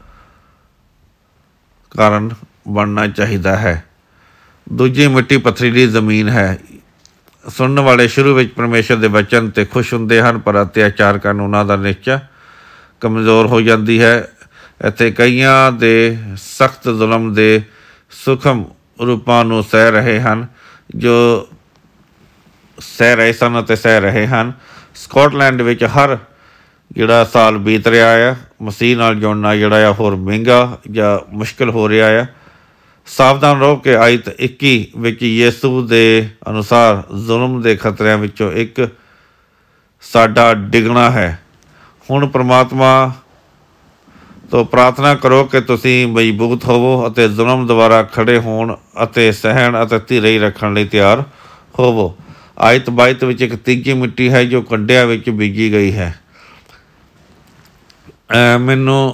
ਕਾਰਨ ਬਣਨਾ ਚਾਹੀਦਾ ਹੈ। ਦੂਜੀ ਮਿੱਟੀ ਪਥਰੀਲੀ ਜ਼ਮੀਨ ਹੈ। ਸੁਣਨ ਵਾਲੇ ਸ਼ੁਰੂ ਵਿੱਚ ਪਰਮੇਸ਼ਰ ਦੇ ਬਚਨ 'ਤੇ ਖੁਸ਼ ਹੁੰਦੇ ਹਨ, ਪਰ ਅਤਿਆਚਾਰ ਕਰਨ ਉਹਨਾਂ ਦਾ ਨਿਸ਼ਚਾ ਕਮਜ਼ੋਰ ਹੋ ਜਾਂਦੀ ਹੈ। ਇੱਥੇ ਕਈਆਂ ਦੇ ਸਖਤ ਜ਼ੁਲਮ ਦੇ ਸੂਖਮ ਰੂਪਾਂ ਨੂੰ ਸਹਿ ਰਹੇ ਹਨ, ਜੋ ਸਹਿ ਰਹੇ ਸਨ ਅਤੇ ਸਹਿ ਰਹੇ ਹਨ। ਸਕਾਟਲੈਂਡ ਵਿੱਚ ਹਰ ਜਿਹੜਾ ਸਾਲ ਬੀਤ ਰਿਹਾ ਆ, ਮਸੀਹ ਨਾਲ ਜੁੜਨਾ ਜਿਹੜਾ ਆ ਹੋਰ ਮਹਿੰਗਾ ਜਾਂ ਮੁਸ਼ਕਿਲ ਹੋ ਰਿਹਾ ਆ। ਸਾਵਧਾਨ ਰਹੋ ਕਿ ਆਇਤ 21 ਵਿੱਚ ਯਿਸੂ ਦੇ ਅਨੁਸਾਰ ਜ਼ੁਲਮ ਦੇ ਖਤਰਿਆਂ ਵਿੱਚੋਂ ਇੱਕ ਸਾਡਾ ਡਿੱਗਣਾ ਹੈ। ਹੁਣ ਪਰਮਾਤਮਾ ਤੋਂ ਪ੍ਰਾਰਥਨਾ ਕਰੋ ਕਿ ਤੁਸੀਂ ਮਜ਼ਬੂਤ ਹੋਵੋ ਅਤੇ ਜ਼ੁਲਮ ਦੁਆਰਾ ਖੜ੍ਹੇ ਹੋਣ ਅਤੇ ਸਹਿਣ ਅਤੇ ਧੀਰਜ ਰੱਖਣ ਲਈ ਤਿਆਰ ਹੋਵੋ। ਆਇਤ 22 ਵਿੱਚ ਇੱਕ ਤੀਜੀ ਮਿੱਟੀ ਹੈ ਜੋ ਕੰਡਿਆਂ ਵਿੱਚ ਬੀਜੀ ਗਈ ਹੈ। ਮੈਨੂੰ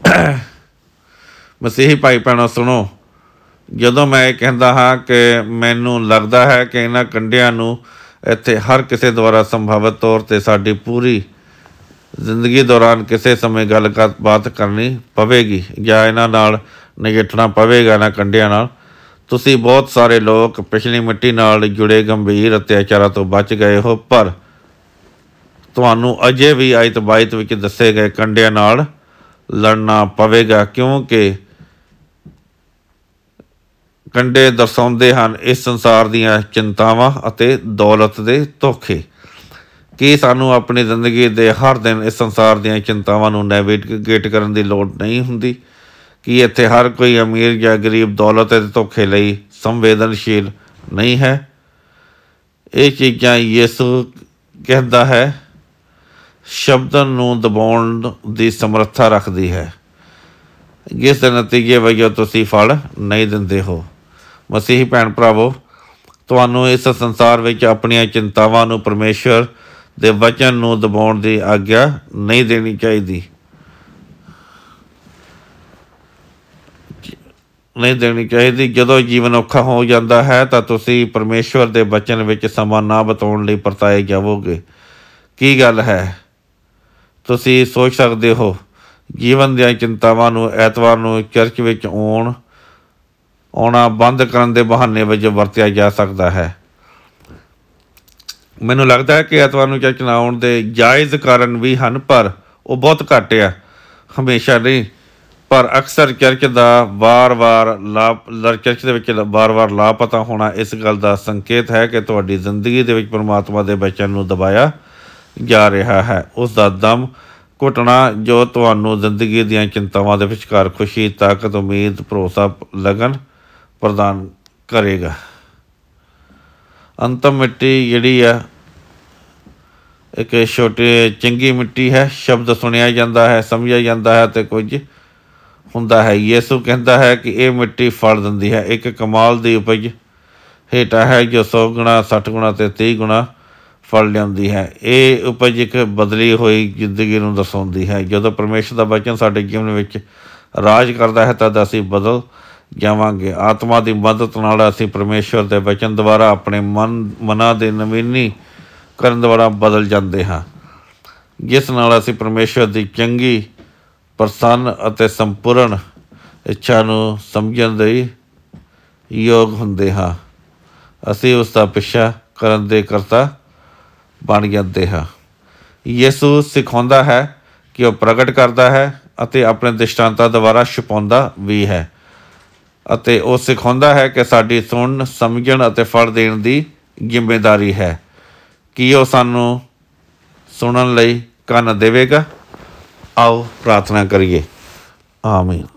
ਮਸੀਹੀ ਭਾਈ ਭੈਣੋ ਸੁਣੋ, ਜਦੋਂ ਮੈਂ ਇਹ ਕਹਿੰਦਾ ਹਾਂ ਕਿ ਮੈਨੂੰ ਲੱਗਦਾ ਹੈ ਕਿ ਇਹਨਾਂ ਕੰਡਿਆਂ ਨੂੰ ਇੱਥੇ ਹਰ ਕਿਸੇ ਦੁਆਰਾ ਸੰਭਾਵਿਤ ਤੌਰ 'ਤੇ ਸਾਡੀ ਪੂਰੀ ਜ਼ਿੰਦਗੀ ਦੌਰਾਨ ਕਿਸੇ ਸਮੇਂ ਗੱਲਬਾਤ ਕਰਨੀ ਪਵੇਗੀ ਜਾਂ ਇਹਨਾਂ ਨਾਲ ਨਜਿੱਠਣਾ ਪਵੇਗਾ। ਇਹਨਾਂ ਕੰਡਿਆਂ ਨਾਲ ਤੁਸੀਂ ਬਹੁਤ ਸਾਰੇ ਲੋਕ ਪਿਛਲੀ ਮਿੱਟੀ ਨਾਲ ਜੁੜੇ ਗੰਭੀਰ ਅਤਿਆਚਾਰਾਂ ਤੋਂ ਬਚ ਗਏ ਹੋ, ਪਰ ਤੁਹਾਨੂੰ ਅਜੇ ਵੀ ਆਇਤ 22 ਵਿੱਚ ਦੱਸੇ ਗਏ ਕੰਡਿਆਂ ਨਾਲ ਲੜਨਾ ਪਵੇਗਾ, ਕਿਉਂਕਿ ਕੰਡੇ ਦਰਸਾਉਂਦੇ ਹਨ ਇਸ ਸੰਸਾਰ ਦੀਆਂ ਚਿੰਤਾਵਾਂ ਅਤੇ ਦੌਲਤ ਦੇ ਧੋਖੇ। ਕੀ ਸਾਨੂੰ ਆਪਣੀ ਜ਼ਿੰਦਗੀ ਦੇ ਹਰ ਦਿਨ ਇਸ ਸੰਸਾਰ ਦੀਆਂ ਚਿੰਤਾਵਾਂ ਨੂੰ ਨੈਵੀਗੇਟ ਕਰਨ ਦੀ ਲੋੜ ਨਹੀਂ ਹੁੰਦੀ? ਕੀ ਇੱਥੇ ਹਰ ਕੋਈ ਅਮੀਰ ਜਾਂ ਗਰੀਬ ਦੌਲਤ ਅਤੇ ਧੋਖੇ ਲਈ ਸੰਵੇਦਨਸ਼ੀਲ ਨਹੀਂ ਹੈ? ਇਹ ਚੀਜ਼ਾਂ ਯਿਸੂ ਕਹਿੰਦਾ ਹੈ ਸ਼ਬਦ ਨੂੰ ਦਬਾਉਣ ਦੀ ਸਮਰੱਥਾ ਰੱਖਦੀ ਹੈ, ਜਿਸ ਦੇ ਨਤੀਜੇ ਵਜੋਂ ਤੁਸੀਂ ਫਲ ਨਹੀਂ ਦਿੰਦੇ ਹੋ। ਮਸੀਹੀ ਭੈਣ ਭਰਾਵੋ, ਤੁਹਾਨੂੰ ਇਸ ਸੰਸਾਰ ਵਿੱਚ ਆਪਣੀਆਂ ਚਿੰਤਾਵਾਂ ਨੂੰ ਪਰਮੇਸ਼ਵਰ ਦੇ ਵਚਨ ਨੂੰ ਦਬਾਉਣ ਦੀ ਆਗਿਆ ਨਹੀਂ ਦੇਣੀ ਚਾਹੀਦੀ। ਜਦੋਂ ਜੀਵਨ ਔਖਾ ਹੋ ਜਾਂਦਾ ਹੈ ਤਾਂ ਤੁਸੀਂ ਪਰਮੇਸ਼ਵਰ ਦੇ ਬਚਨ ਵਿੱਚ ਸਮਾਂ ਨਾ ਬਿਤਾਉਣ ਲਈ ਪਰਤਾਏ ਜਾਵੋਗੇ। ਕੀ ਗੱਲ ਹੈ? ਤੁਸੀਂ ਸੋਚ ਸਕਦੇ ਹੋ, ਜੀਵਨ ਦੀਆਂ ਚਿੰਤਾਵਾਂ ਨੂੰ ਐਤਵਾਰ ਨੂੰ ਚਰਚ ਵਿੱਚ ਆਉਣਾ ਬੰਦ ਕਰਨ ਦੇ ਬਹਾਨੇ ਵਜੋਂ ਵਰਤਿਆ ਜਾ ਸਕਦਾ ਹੈ। ਮੈਨੂੰ ਲੱਗਦਾ ਹੈ ਕਿ ਐਤਵਾਰ ਨੂੰ ਚਰਚ ਨਾ ਆਉਣ ਦੇ ਜਾਇਜ਼ ਕਾਰਨ ਵੀ ਹਨ, ਪਰ ਉਹ ਬਹੁਤ ਘੱਟ ਆ, ਹਮੇਸ਼ਾ ਨਹੀਂ। ਪਰ ਅਕਸਰ ਚਰਚ ਦੇ ਵਿੱਚ ਵਾਰ-ਵਾਰ ਲਾਪਤਾ ਹੋਣਾ ਇਸ ਗੱਲ ਦਾ ਸੰਕੇਤ ਹੈ ਕਿ ਤੁਹਾਡੀ ਜ਼ਿੰਦਗੀ ਦੇ ਵਿੱਚ ਪਰਮਾਤਮਾ ਦੇ ਬਚਨ ਨੂੰ ਦਬਾਇਆ ਜਾ ਰਿਹਾ ਹੈ। ਉਸ ਦਾ ਦਮ ਘੁੱਟਣਾ ਜੋ ਤੁਹਾਨੂੰ ਜ਼ਿੰਦਗੀ ਦੀਆਂ ਚਿੰਤਾਵਾਂ ਦੇ ਵਿਚਕਾਰ ਖੁਸ਼ੀ, ਤਾਕਤ, ਉਮੀਦ, ਭਰੋਸਾ, ਲਗਨ ਪ੍ਰਦਾਨ ਕਰੇਗਾ। ਅੰਤਮ ਮਿੱਟੀ ਜਿਹੜੀ ਆ ਇੱਕ ਚੰਗੀ ਮਿੱਟੀ ਹੈ। ਸ਼ਬਦ ਸੁਣਿਆ ਜਾਂਦਾ ਹੈ, ਸਮਝਿਆ ਜਾਂਦਾ ਹੈ ਅਤੇ ਕੁਝ ਹੁੰਦਾ ਹੈ। ਯਿਸੂ ਕਹਿੰਦਾ ਹੈ ਕਿ ਇਹ ਮਿੱਟੀ ਫਲ ਦਿੰਦੀ ਹੈ। ਇੱਕ ਕਮਾਲ ਦੀ ਉਪਜ ਹੇਠਾਂ ਹੈ ਜੋ 100 ਗੁਣਾ, 60 ਗੁਣਾ ਅਤੇ 30 ਗੁਣਾ ਫਲ ਲਿਆਉਂਦੀ ਹੈ। ਇਹ ਉਪਜ ਇੱਕ ਬਦਲੀ ਹੋਈ ਜ਼ਿੰਦਗੀ ਨੂੰ ਦਰਸਾਉਂਦੀ ਹੈ। ਜਦੋਂ ਪਰਮੇਸ਼ਰ ਦਾ ਬਚਨ ਸਾਡੇ ਜੀਵਨ ਵਿੱਚ ਰਾਜ ਕਰਦਾ ਹੈ ਤਦ ਅਸੀਂ ਬਦਲ ਜਾਵਾਂਗੇ। ਆਤਮਾ ਦੀ ਮਦਦ ਨਾਲ ਅਸੀਂ ਪਰਮੇਸ਼ਵਰ ਦੇ ਬਚਨ ਦੁਆਰਾ ਆਪਣੇ ਮਨਾਂ ਦੇ ਨਵੀਨੀਕਰਨ ਦੁਆਰਾ ਬਦਲ ਜਾਂਦੇ ਹਾਂ, ਜਿਸ ਨਾਲ ਅਸੀਂ ਪਰਮੇਸ਼ਵਰ ਦੀ ਚੰਗੀ, ਪ੍ਰਸੰਨ ਅਤੇ ਸੰਪੂਰਨ ਇੱਛਾ ਨੂੰ ਸਮਝਣ ਦੇ ਯੋਗ ਹੁੰਦੇ ਹਾਂ। ਅਸੀਂ ਉਸ ਦਾ ਪਿੱਛਾ ਕਰਨ ਦੇ ਕਰਤਾ ਬਣ ਜਾਂਦੇ ਹਾਂ। ਯਿਸੂ ਸਿਖਾਉਂਦਾ ਹੈ ਕਿ ਉਹ ਪ੍ਰਗਟ ਕਰਦਾ ਹੈ ਅਤੇ ਆਪਣੇ ਦ੍ਰਿਸ਼ਟਾਂਤਾਂ ਦੁਆਰਾ ਛੁਪਾਉਂਦਾ ਵੀ ਹੈ, ਅਤੇ ਉਹ ਸਿਖਾਉਂਦਾ ਹੈ ਕਿ ਸਾਡੀ ਸੁਣਨ, ਸਮਝਣ ਅਤੇ ਫਲ ਦੇਣ ਦੀ ਜ਼ਿੰਮੇਵਾਰੀ ਹੈ। ਕੀ ਉਹ ਸਾਨੂੰ ਸੁਣਨ ਲਈ ਕੰਨ ਦੇਵੇਗਾ? ਆਓ ਪ੍ਰਾਰਥਨਾ ਕਰੀਏ। ਆਮੀਨ।